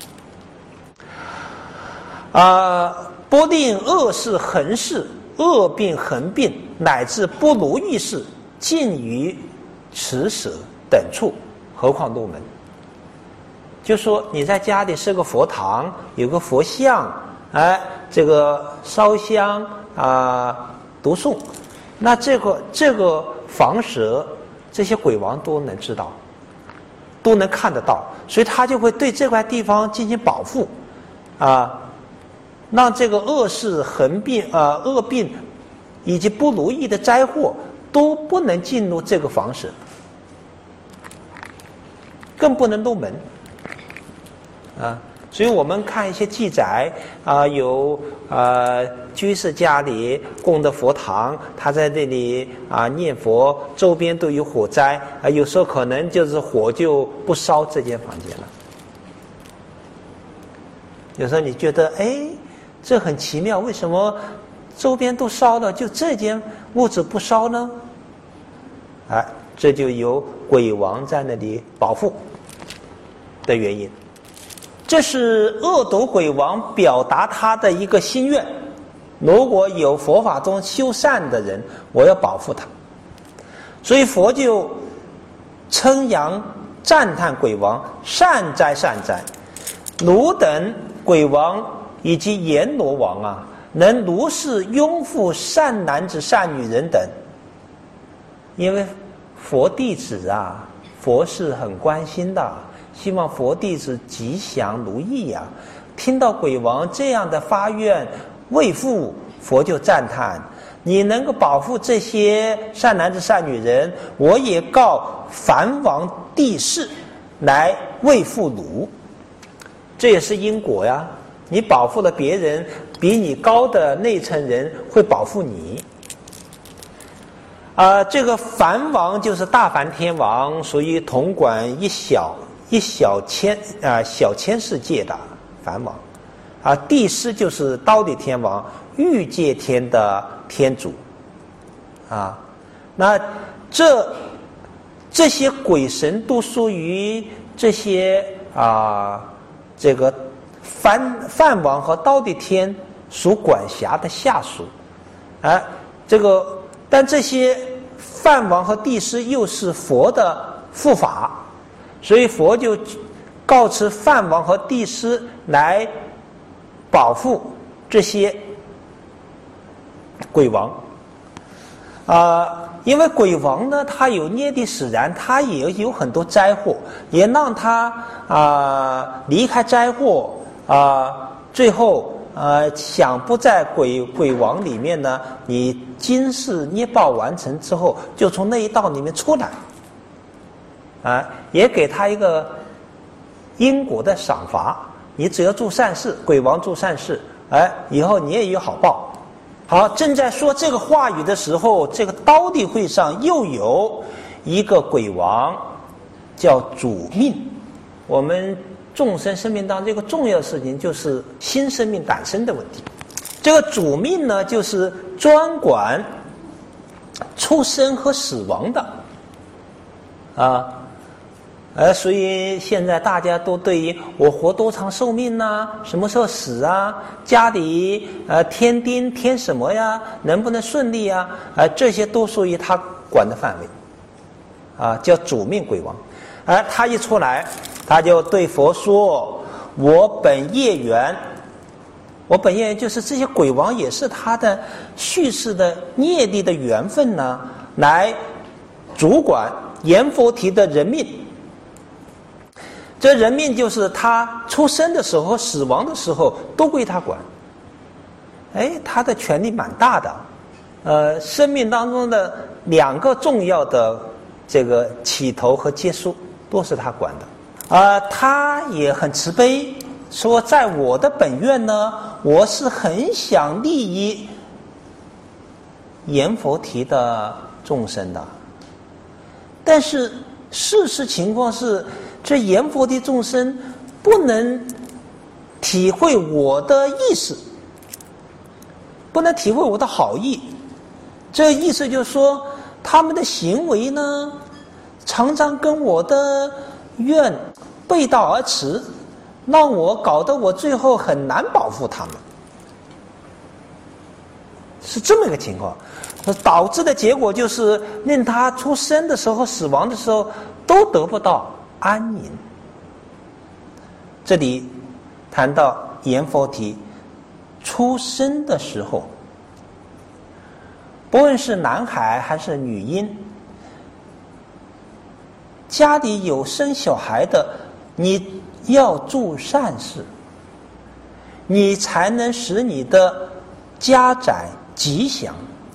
不令恶事横事、恶病横病，乃至不如意事尽于持舍等处，何况入门。就说你在家里设个佛堂，有个佛像，这个烧香读诵，那这个房舍，这些鬼王都能知道，都能看得到，所以他就会对这块地方进行保护让这个恶事横病恶病以及不如意的灾祸都不能进入这个房舍，更不能入门所以我们看一些记载有居士家里供的佛堂，他在这里念佛，周边都有火灾有时候可能就是火就不烧这间房间了。有时候你觉得这很奇妙，为什么周边都烧了，就这间屋子不烧呢？这就有鬼王在那里保护的原因。这是恶斗鬼王表达他的一个心愿，如果有佛法中修善的人，我要保护他。所以佛就称扬赞叹鬼王，善哉善哉，汝等鬼王以及阎罗王能如是拥护善男子善女人等。因为佛弟子佛是很关心的，希望佛弟子吉祥如意听到鬼王这样的发愿为父，佛就赞叹，你能够保护这些善男子善女人，我也告梵王帝释来为父汝。这也是因果你保护了别人，比你高的那层人会保护你这个梵王就是大梵天王，属于统管小千世界的梵王帝释就是忉利天王，欲界天的天主那这些鬼神都属于这些这个梵王和忉利天属管辖的下属但这些梵王和帝释又是佛的护法，所以佛就告知梵王和帝师来保护这些鬼王。因为鬼王呢，他有孽力使然，他也有很多灾祸，也让他离开灾祸最后想不在鬼王里面呢，你今世业报完成之后，就从那一道里面出来，也给他一个因果的赏罚。你只要做善事，鬼王做善事，以后你也有好报。好，正在说这个话语的时候，这个刀地会上又有一个鬼王，叫主命。我们众生生命当中一个重要的事情就是新生命诞生的问题。这个主命呢，就是专管出生和死亡的所以现在大家都对于我活多长寿命啊，什么时候死啊，家里添丁添什么呀，能不能顺利啊，这些都属于他管的范围，叫主命鬼王。他一出来，他就对佛说：“我本业缘。”我本业缘就是这些鬼王也是他的叙事的业力的缘分呢，来主管阎浮提的人命。这人命就是他出生的时候和死亡的时候都归他管。他的权力蛮大的。生命当中的2个重要的这个起头和结束都是他管的。他也很慈悲，说在我的本愿呢，我是很想利益阎浮提的众生的，但是事实情况是，这阎浮提众生不能体会我的意思，不能体会我的好意。这意思就是说，他们的行为呢，常常跟我的愿背道而驰，让我搞得我最后很难保护他们，是这么一个情况。导致的结果就是令他出生的时候、死亡的时候都得不到安宁。这里谈到阎浮提出生的时候，不论是男孩还是女婴，家里有生小孩的，你要做善事，你才能使你的家宅吉祥。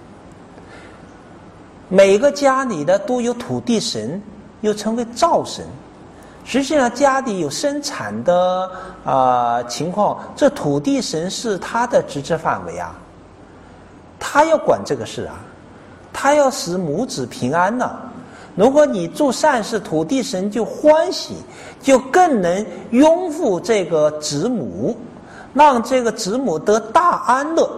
每个家里的都有土地神，又称为灶神。实际上家里有生产的情况，这土地神是他的职责范围啊，他要管这个事啊，他要使母子平安呢。如果你做善事，土地神就欢喜，就更能拥护这个子母，让这个子母得大安乐，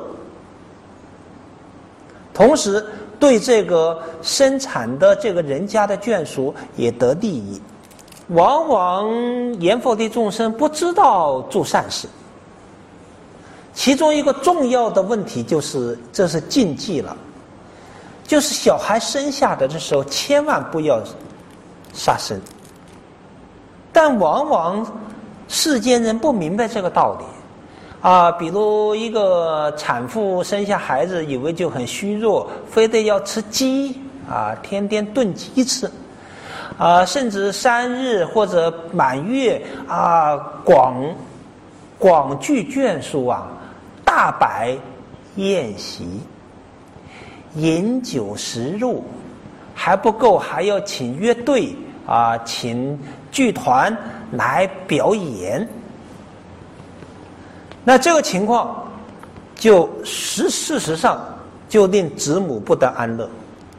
同时对这个生产的这个人家的眷属也得利益。往往阎浮提众生不知道做善事，其中一个重要的问题就是，这是禁忌了，就是小孩生下来的时候千万不要杀生。但往往世间人不明白这个道理比如一个产妇生下孩子，以为就很虚弱，非得要吃鸡天天炖鸡吃甚至3日或者满月广聚眷属大摆宴席，饮酒食肉，还不够，还要请乐队请剧团来表演。那这个情况就事实上就令子母不得安乐。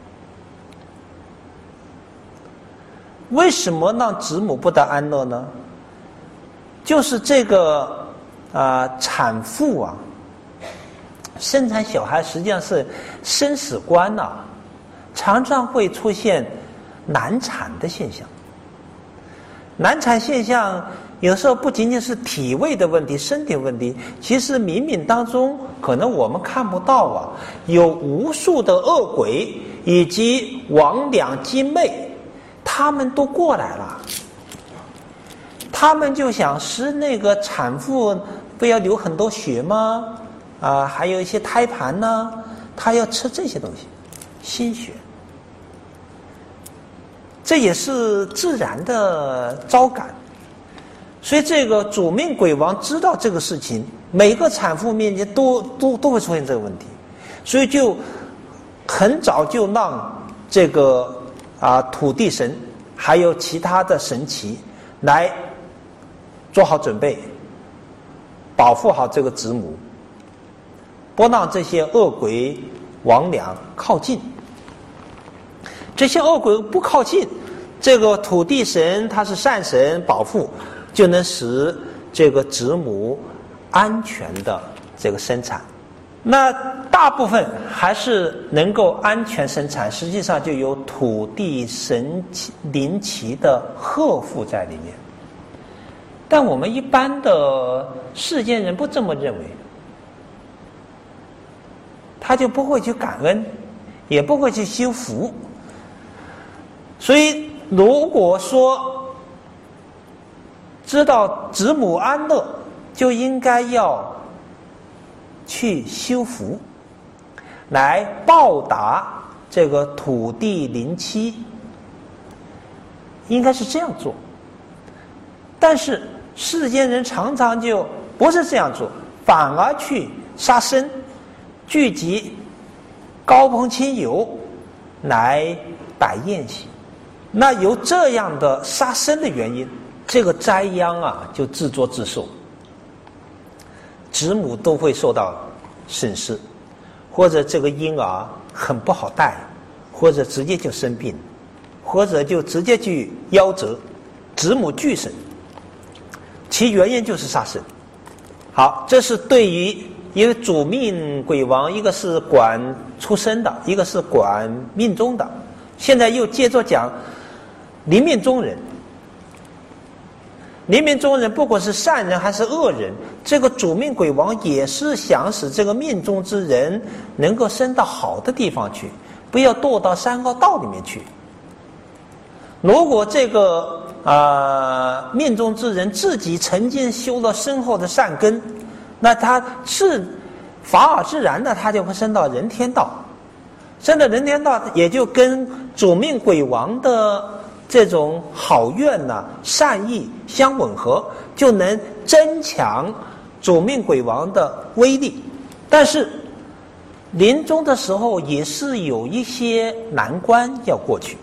为什么让子母不得安乐呢？就是这个产妇生产小孩实际上是生死关常常会出现难产的现象。难产现象有时候不仅仅是体位的问题、身体问题，其实冥冥当中可能我们看不到有无数的恶鬼以及魍魉精魅，他们都过来了， 他们就想使那个产妇不要流很多血吗？还有一些胎盘呢，他要吃这些东西，心血。这也是自然的召感。所以这个主命鬼王知道这个事情，每个产妇面前都会出现这个问题，所以就很早就让这个土地神还有其他的神祇来做好准备，保护好这个子母，不让这些恶鬼魍魉靠近。这些恶鬼不靠近，这个土地神他是善神保护，就能使这个子母安全的这个生产。那大部分还是能够安全生产，实际上就有土地神灵祇的呵护在里面。但我们一般的世间人不这么认为，他就不会去感恩，也不会去修福。所以如果说知道子母安乐，就应该要去修福，来报答这个土地灵祇，应该是这样做。但是世间人常常就不是这样做，反而去杀生，聚集高朋亲友来摆宴席。那由这样的杀生的原因，这个灾殃就自作自受，子母都会受到损失，或者这个婴儿很不好带，或者直接就生病，或者就直接去夭折，子母俱损，其原因就是杀生。好，这是对于因为主命鬼王，一个是管出生的，一个是管命中的，现在又接着讲临命中人。临命中人不管是善人还是恶人，这个主命鬼王也是想使这个命中之人能够升到好的地方去，不要堕到三恶道里面去。如果这个命中之人自己曾经修了深厚的善根，那他是法尔自然的，他就会升到人天道。升到人天道也就跟主命鬼王的这种好愿善意相吻合，就能增强主命鬼王的威力。但是临终的时候也是有一些难关要过去，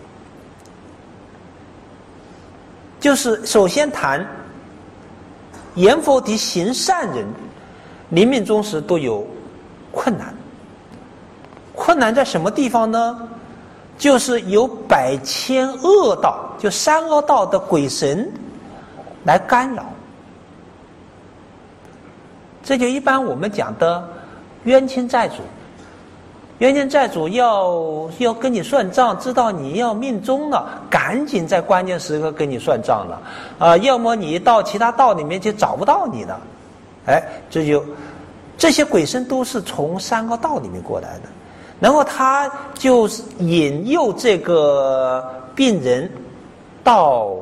就是首先谈阎浮提行善人临命终时都有困难。困难在什么地方呢？就是有百千恶道，就三恶道的鬼神来干扰。这就一般我们讲的冤亲债主。冤亲债主要跟你算账，知道你要命终了，赶紧在关键时刻跟你算账了要么你到其他道里面就找不到你了。这些鬼神都是从三恶道里面过来的，然后他就引诱这个病人到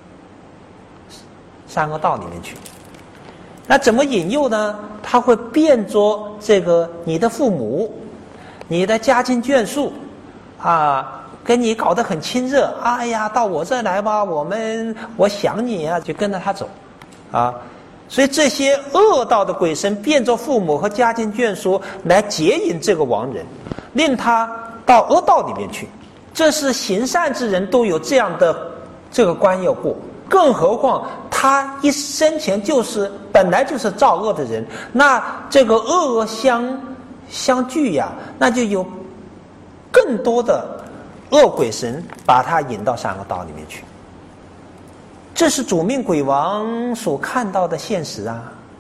三恶道里面去。那怎么引诱呢？他会变作这个你的父母，你的家亲眷属跟你搞得很亲热，哎呀，到我这来吧，我想你就跟着他走所以这些恶道的鬼神变作父母和家亲眷属来接引这个亡人，令他到恶道里面去。这是行善之人都有这样的这个关要过，更何况他一生前本来就是造恶的人，那这个恶相聚那就有更多的恶鬼神把他引到三恶道里面去。这是主命鬼王所看到的现实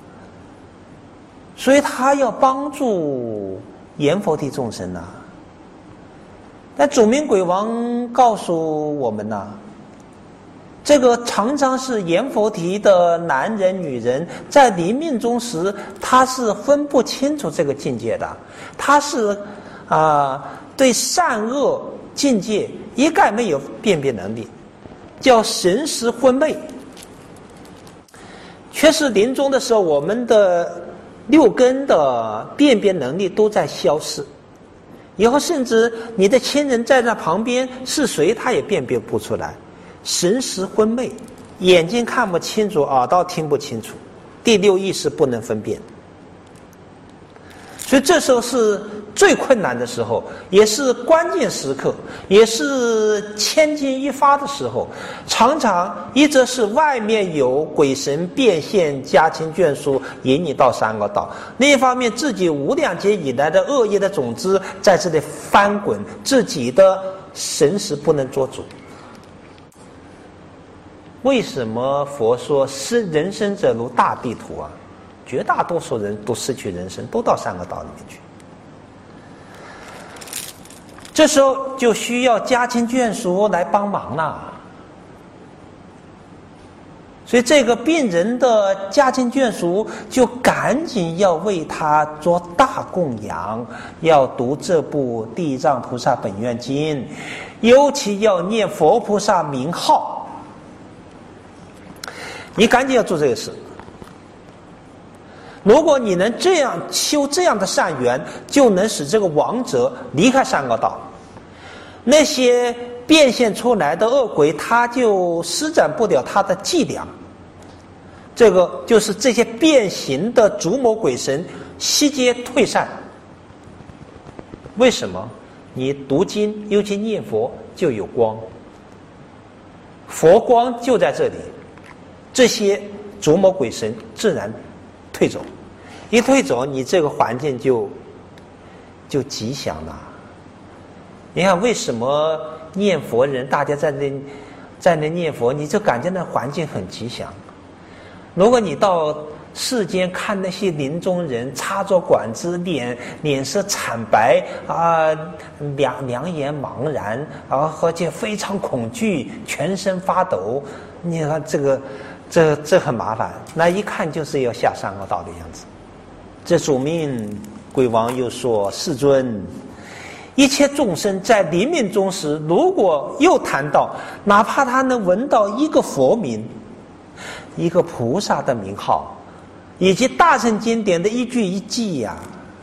所以他要帮助阎浮提众生但主命鬼王告诉我们这个常常是阎浮提的男人女人在临命终时，他是分不清楚这个境界的，他是对善恶境界一概没有辨别能力，叫神识昏昧。 确实临终的时候，我们的六根的辨别能力都在消失，以后甚至你的亲人在那旁边是谁，他也辨别不出来，神识昏昧，眼睛看不清楚，耳朵听不清楚，第六意识不能分辨。所以这时候是最困难的时候，也是关键时刻，也是千钧一发的时候。常常一则是外面有鬼神变现家亲眷属引你到三恶道，另一方面自己无量劫以来的恶业的种子在这里翻滚，自己的神识不能做主。为什么佛说人生者如大地图啊？绝大多数人都失去人生，都到三恶道里面去。这时候就需要家亲眷属来帮忙了。所以这个病人的家亲眷属就赶紧要为他做大供养，要读这部《地藏菩萨本愿经》，尤其要念佛菩萨名号。你赶紧要做这个事。如果你能这样修这样的善缘，就能使这个亡者离开三恶道，那些变现出来的恶鬼他就施展不了他的伎俩。这个就是这些变形的逐魔鬼神悉皆退散。为什么？你读经尤其念佛就有光，佛光就在这里，这些逐魔鬼神自然退走，一退走，你这个环境就吉祥了。你看为什么念佛人大家在那念佛，你就感觉那环境很吉祥。如果你到世间看那些临终人插着管子，脸色惨白啊，两眼茫然啊，而且非常恐惧，全身发抖，你看这很麻烦，那一看就是要下三恶道的样子。这主命鬼王又说：世尊，一切众生在临命终时，如果又谈到哪怕他能闻到一个佛名，一个菩萨的名号，以及大乘经典的一句一偈呀，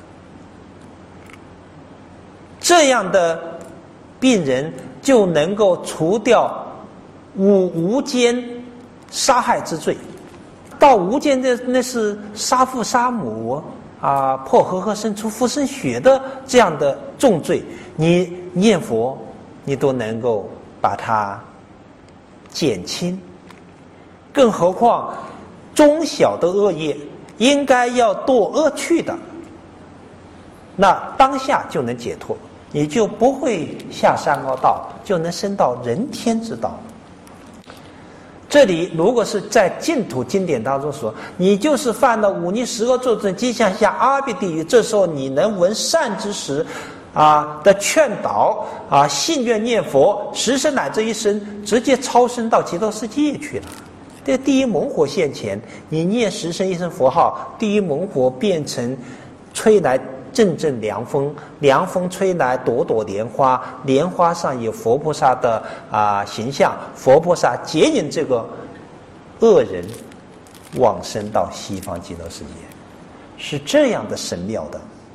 这样的病人就能够除掉无间杀害之罪。到无间的那是杀父杀母啊，破和合生出父生血的这样的重罪，你念佛你都能够把它减轻。更何况中小的恶业应该要堕恶趣的，那当下就能解脱，你就不会下三恶道，就能升到人天之道。这里如果是在净土经典当中说，你就是犯了忤逆十恶作罪，即将下阿鼻地狱，这时候你能闻善知识的劝导信愿念佛，十生乃至一生，直接超生到极乐世界去了。这第一猛火现前，你念十声一声佛号，第一猛火变成吹来阵阵凉风，凉风吹来朵朵莲花，莲花上有佛菩萨的形象，佛菩萨接引这个恶人往生到西方极乐世界，是这样的神妙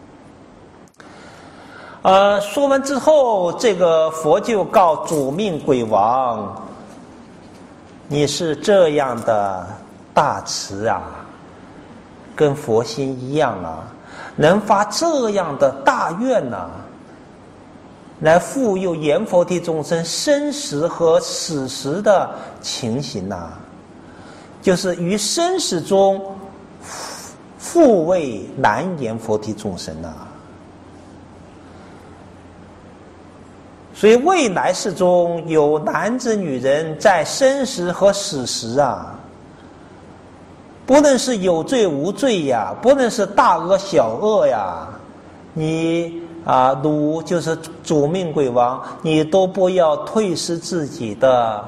的。说完之后，这个佛就告主命鬼王，你是这样的大慈啊，跟佛心一样啊，能发这样的大愿啊，来护佑阎浮提众生生死和死时的情形啊，就是于生死中护卫难阎浮提众生啊。所以未来世中有男子女人在生时和死时啊，不论是有罪无罪呀，不论是大恶小恶呀，你如就是主命鬼王，你都不要退失自己的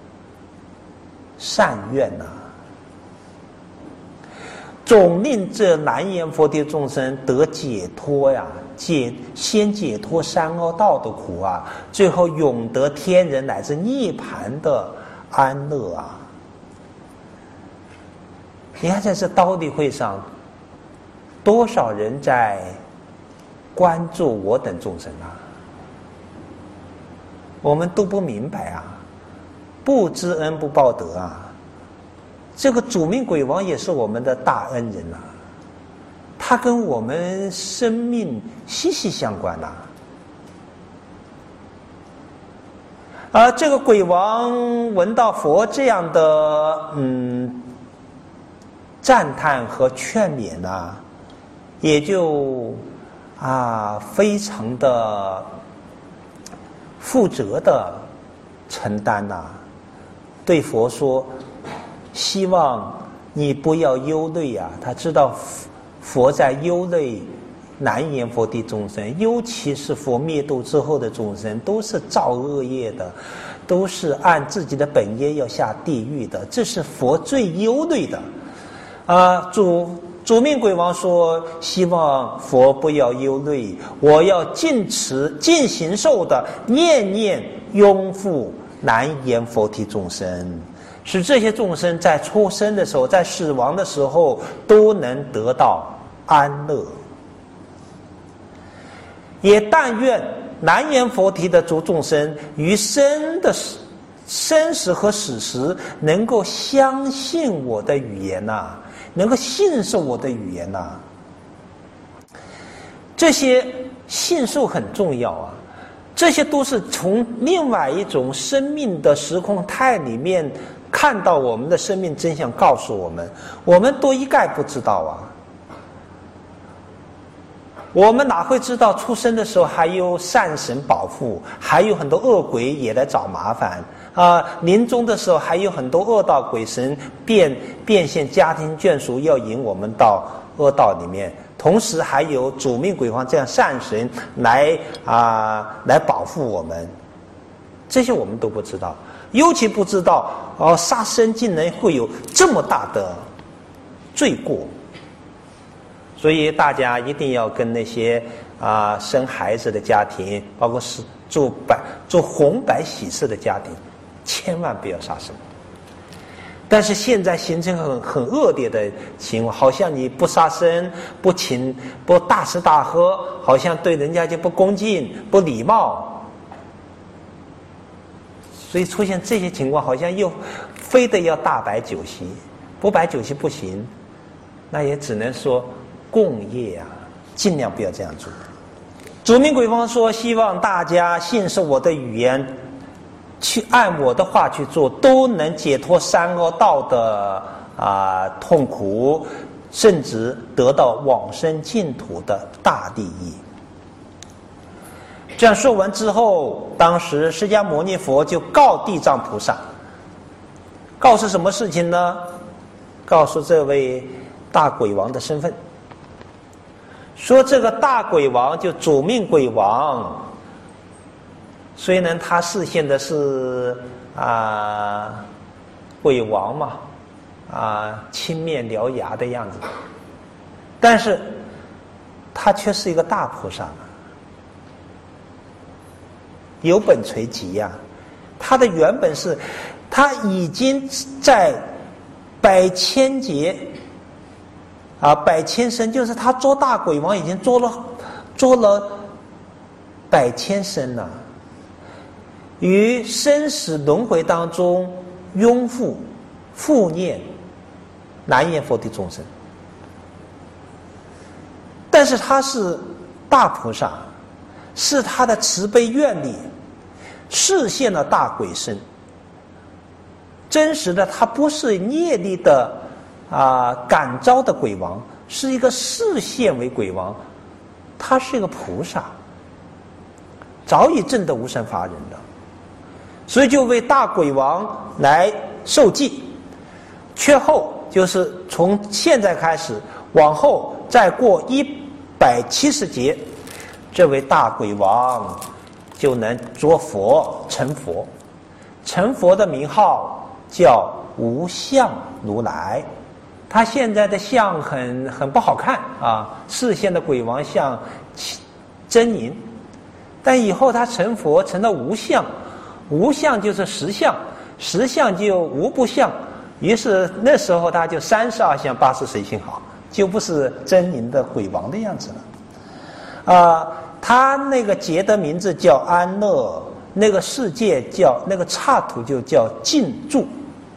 善愿呐，总令这难阎浮提众生得解脱呀，先解脱三恶道的苦啊，最后永得天人乃至涅槃的安乐啊。 你看在这刀立会上，多少人在关注我等众生啊？我们都不明白啊，不知恩不报德啊。这个主命鬼王也是我们的大恩人啊，他跟我们生命息息相关呐。而这个鬼王闻到佛这样的赞叹和劝勉呐，也就非常的负责的承担呐，对佛说，希望你不要忧虑啊。他知道佛在忧虑难言佛的众生，尤其是佛灭度之后的众生，都是造恶业的，都是按自己的本业要下地狱的，这是佛最忧虑的。主命鬼王说，希望佛不要忧虑，我要尽行受的念念拥护难言佛的众生，使这些众生在出生的时候，在死亡的时候都能得到安乐。也但愿难言佛体的诸众生于生时和死时能够相信我的语言呐，能够信受我的语言呐。这些信受很重要啊，这些都是从另外一种生命的时空态里面看到我们的生命真相，告诉我们，我们都一概不知道啊。我们哪会知道出生的时候还有善神保护，还有很多恶鬼也来找麻烦临终的时候还有很多恶道鬼神变现家庭眷属，要引我们到恶道里面，同时还有主命鬼王这样善神来保护我们，这些我们都不知道，尤其不知道杀生竟然会有这么大的罪过。所以大家一定要跟那些生孩子的家庭，包括是做红白喜事的家庭，千万不要杀生。但是现在形成很恶劣的情况，好像你不杀生、不大吃大喝，好像对人家就不恭敬、不礼貌。所以出现这些情况，好像又非得要大摆酒席，不摆酒席不行，那也只能说共业啊，尽量不要这样做。主命鬼王说，希望大家信受我的语言，去按我的话去做，都能解脱三恶道的痛苦，甚至得到往生净土的大利益。这样说完之后，当时释迦牟尼佛就告地藏菩萨，告诉什么事情呢？告诉这位大鬼王的身份，说这个大鬼王就主命鬼王，虽然他示现的是鬼王嘛，青面獠牙的样子，但是他却是一个大菩萨，有本垂极呀。他的原本是，他已经在百千劫百千生，就是他做大鬼王已经做了百千生了，于生死轮回当中拥护护念难言佛的众生。但是他是大菩萨，是他的慈悲愿力示现了大鬼身。真实的他不是业力的感召的鬼王，是一个示现为鬼王，他是一个菩萨，早已证得无生法忍的，所以就为大鬼王来受记。却后就是从现在开始往后再过170劫，这位大鬼王就能着佛成佛，成佛的名号叫无相如来。他现在的相很不好看示现的鬼王像狰狞，但以后他成佛成了无相，无相就是实相，实相就无不相， 于是那时候他就32相80随心好，就不是狰狞的鬼王的样子了。他那个节的名字叫安乐，那个世界叫那个刹土就叫静住。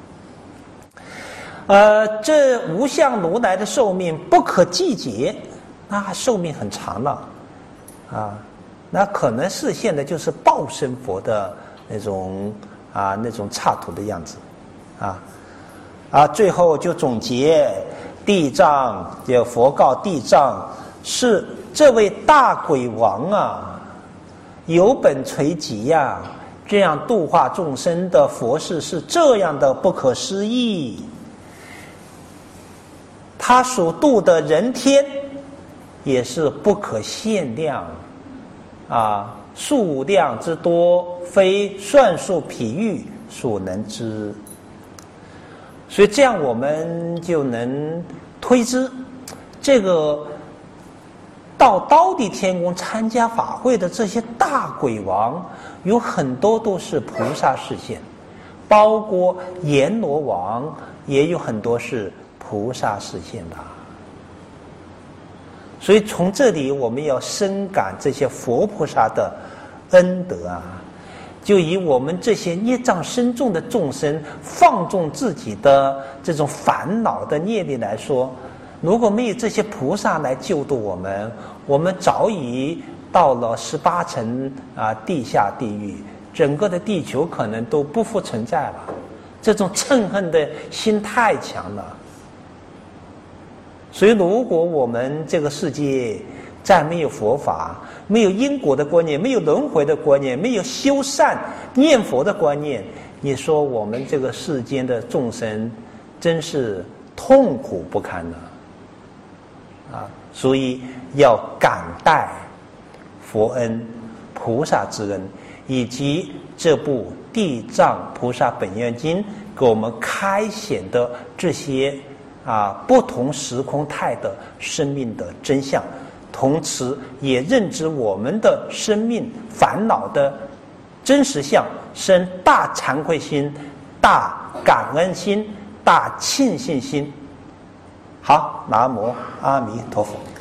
这无相如来的寿命不可计劫，那寿命很长了那可能是现在就是报身佛的那种刹土的样子最后就总结地藏，就佛告地藏，是这位大鬼王有本垂集这样度化众生的佛事是这样的不可思议。他所度的人天也是不可限量数量之多，非算数譬喻所能知。所以这样我们就能推知，这个到刀地天宫参加法会的这些大鬼王，有很多都是菩萨示现，包括阎罗王也有很多是菩萨示现的。所以从这里我们要深感这些佛菩萨的恩德就以我们这些业障深重的众生放纵自己的这种烦恼的业力来说，如果没有这些菩萨来救度我们，我们早已到了18层地下地狱，整个的地球可能都不复存在了。这种嗔恨的心太强了。所以如果我们这个世界再没有佛法，没有因果的观念，没有轮回的观念，没有修善念佛的观念，你说我们这个世间的众生真是痛苦不堪所以要感戴佛恩、菩萨之恩，以及这部《地藏菩萨本愿经》给我们开显的这些不同时空态的生命的真相，同时也认知我们的生命烦恼的真实相，生大惭愧心、大感恩心、大庆幸心。好，南无阿弥陀佛。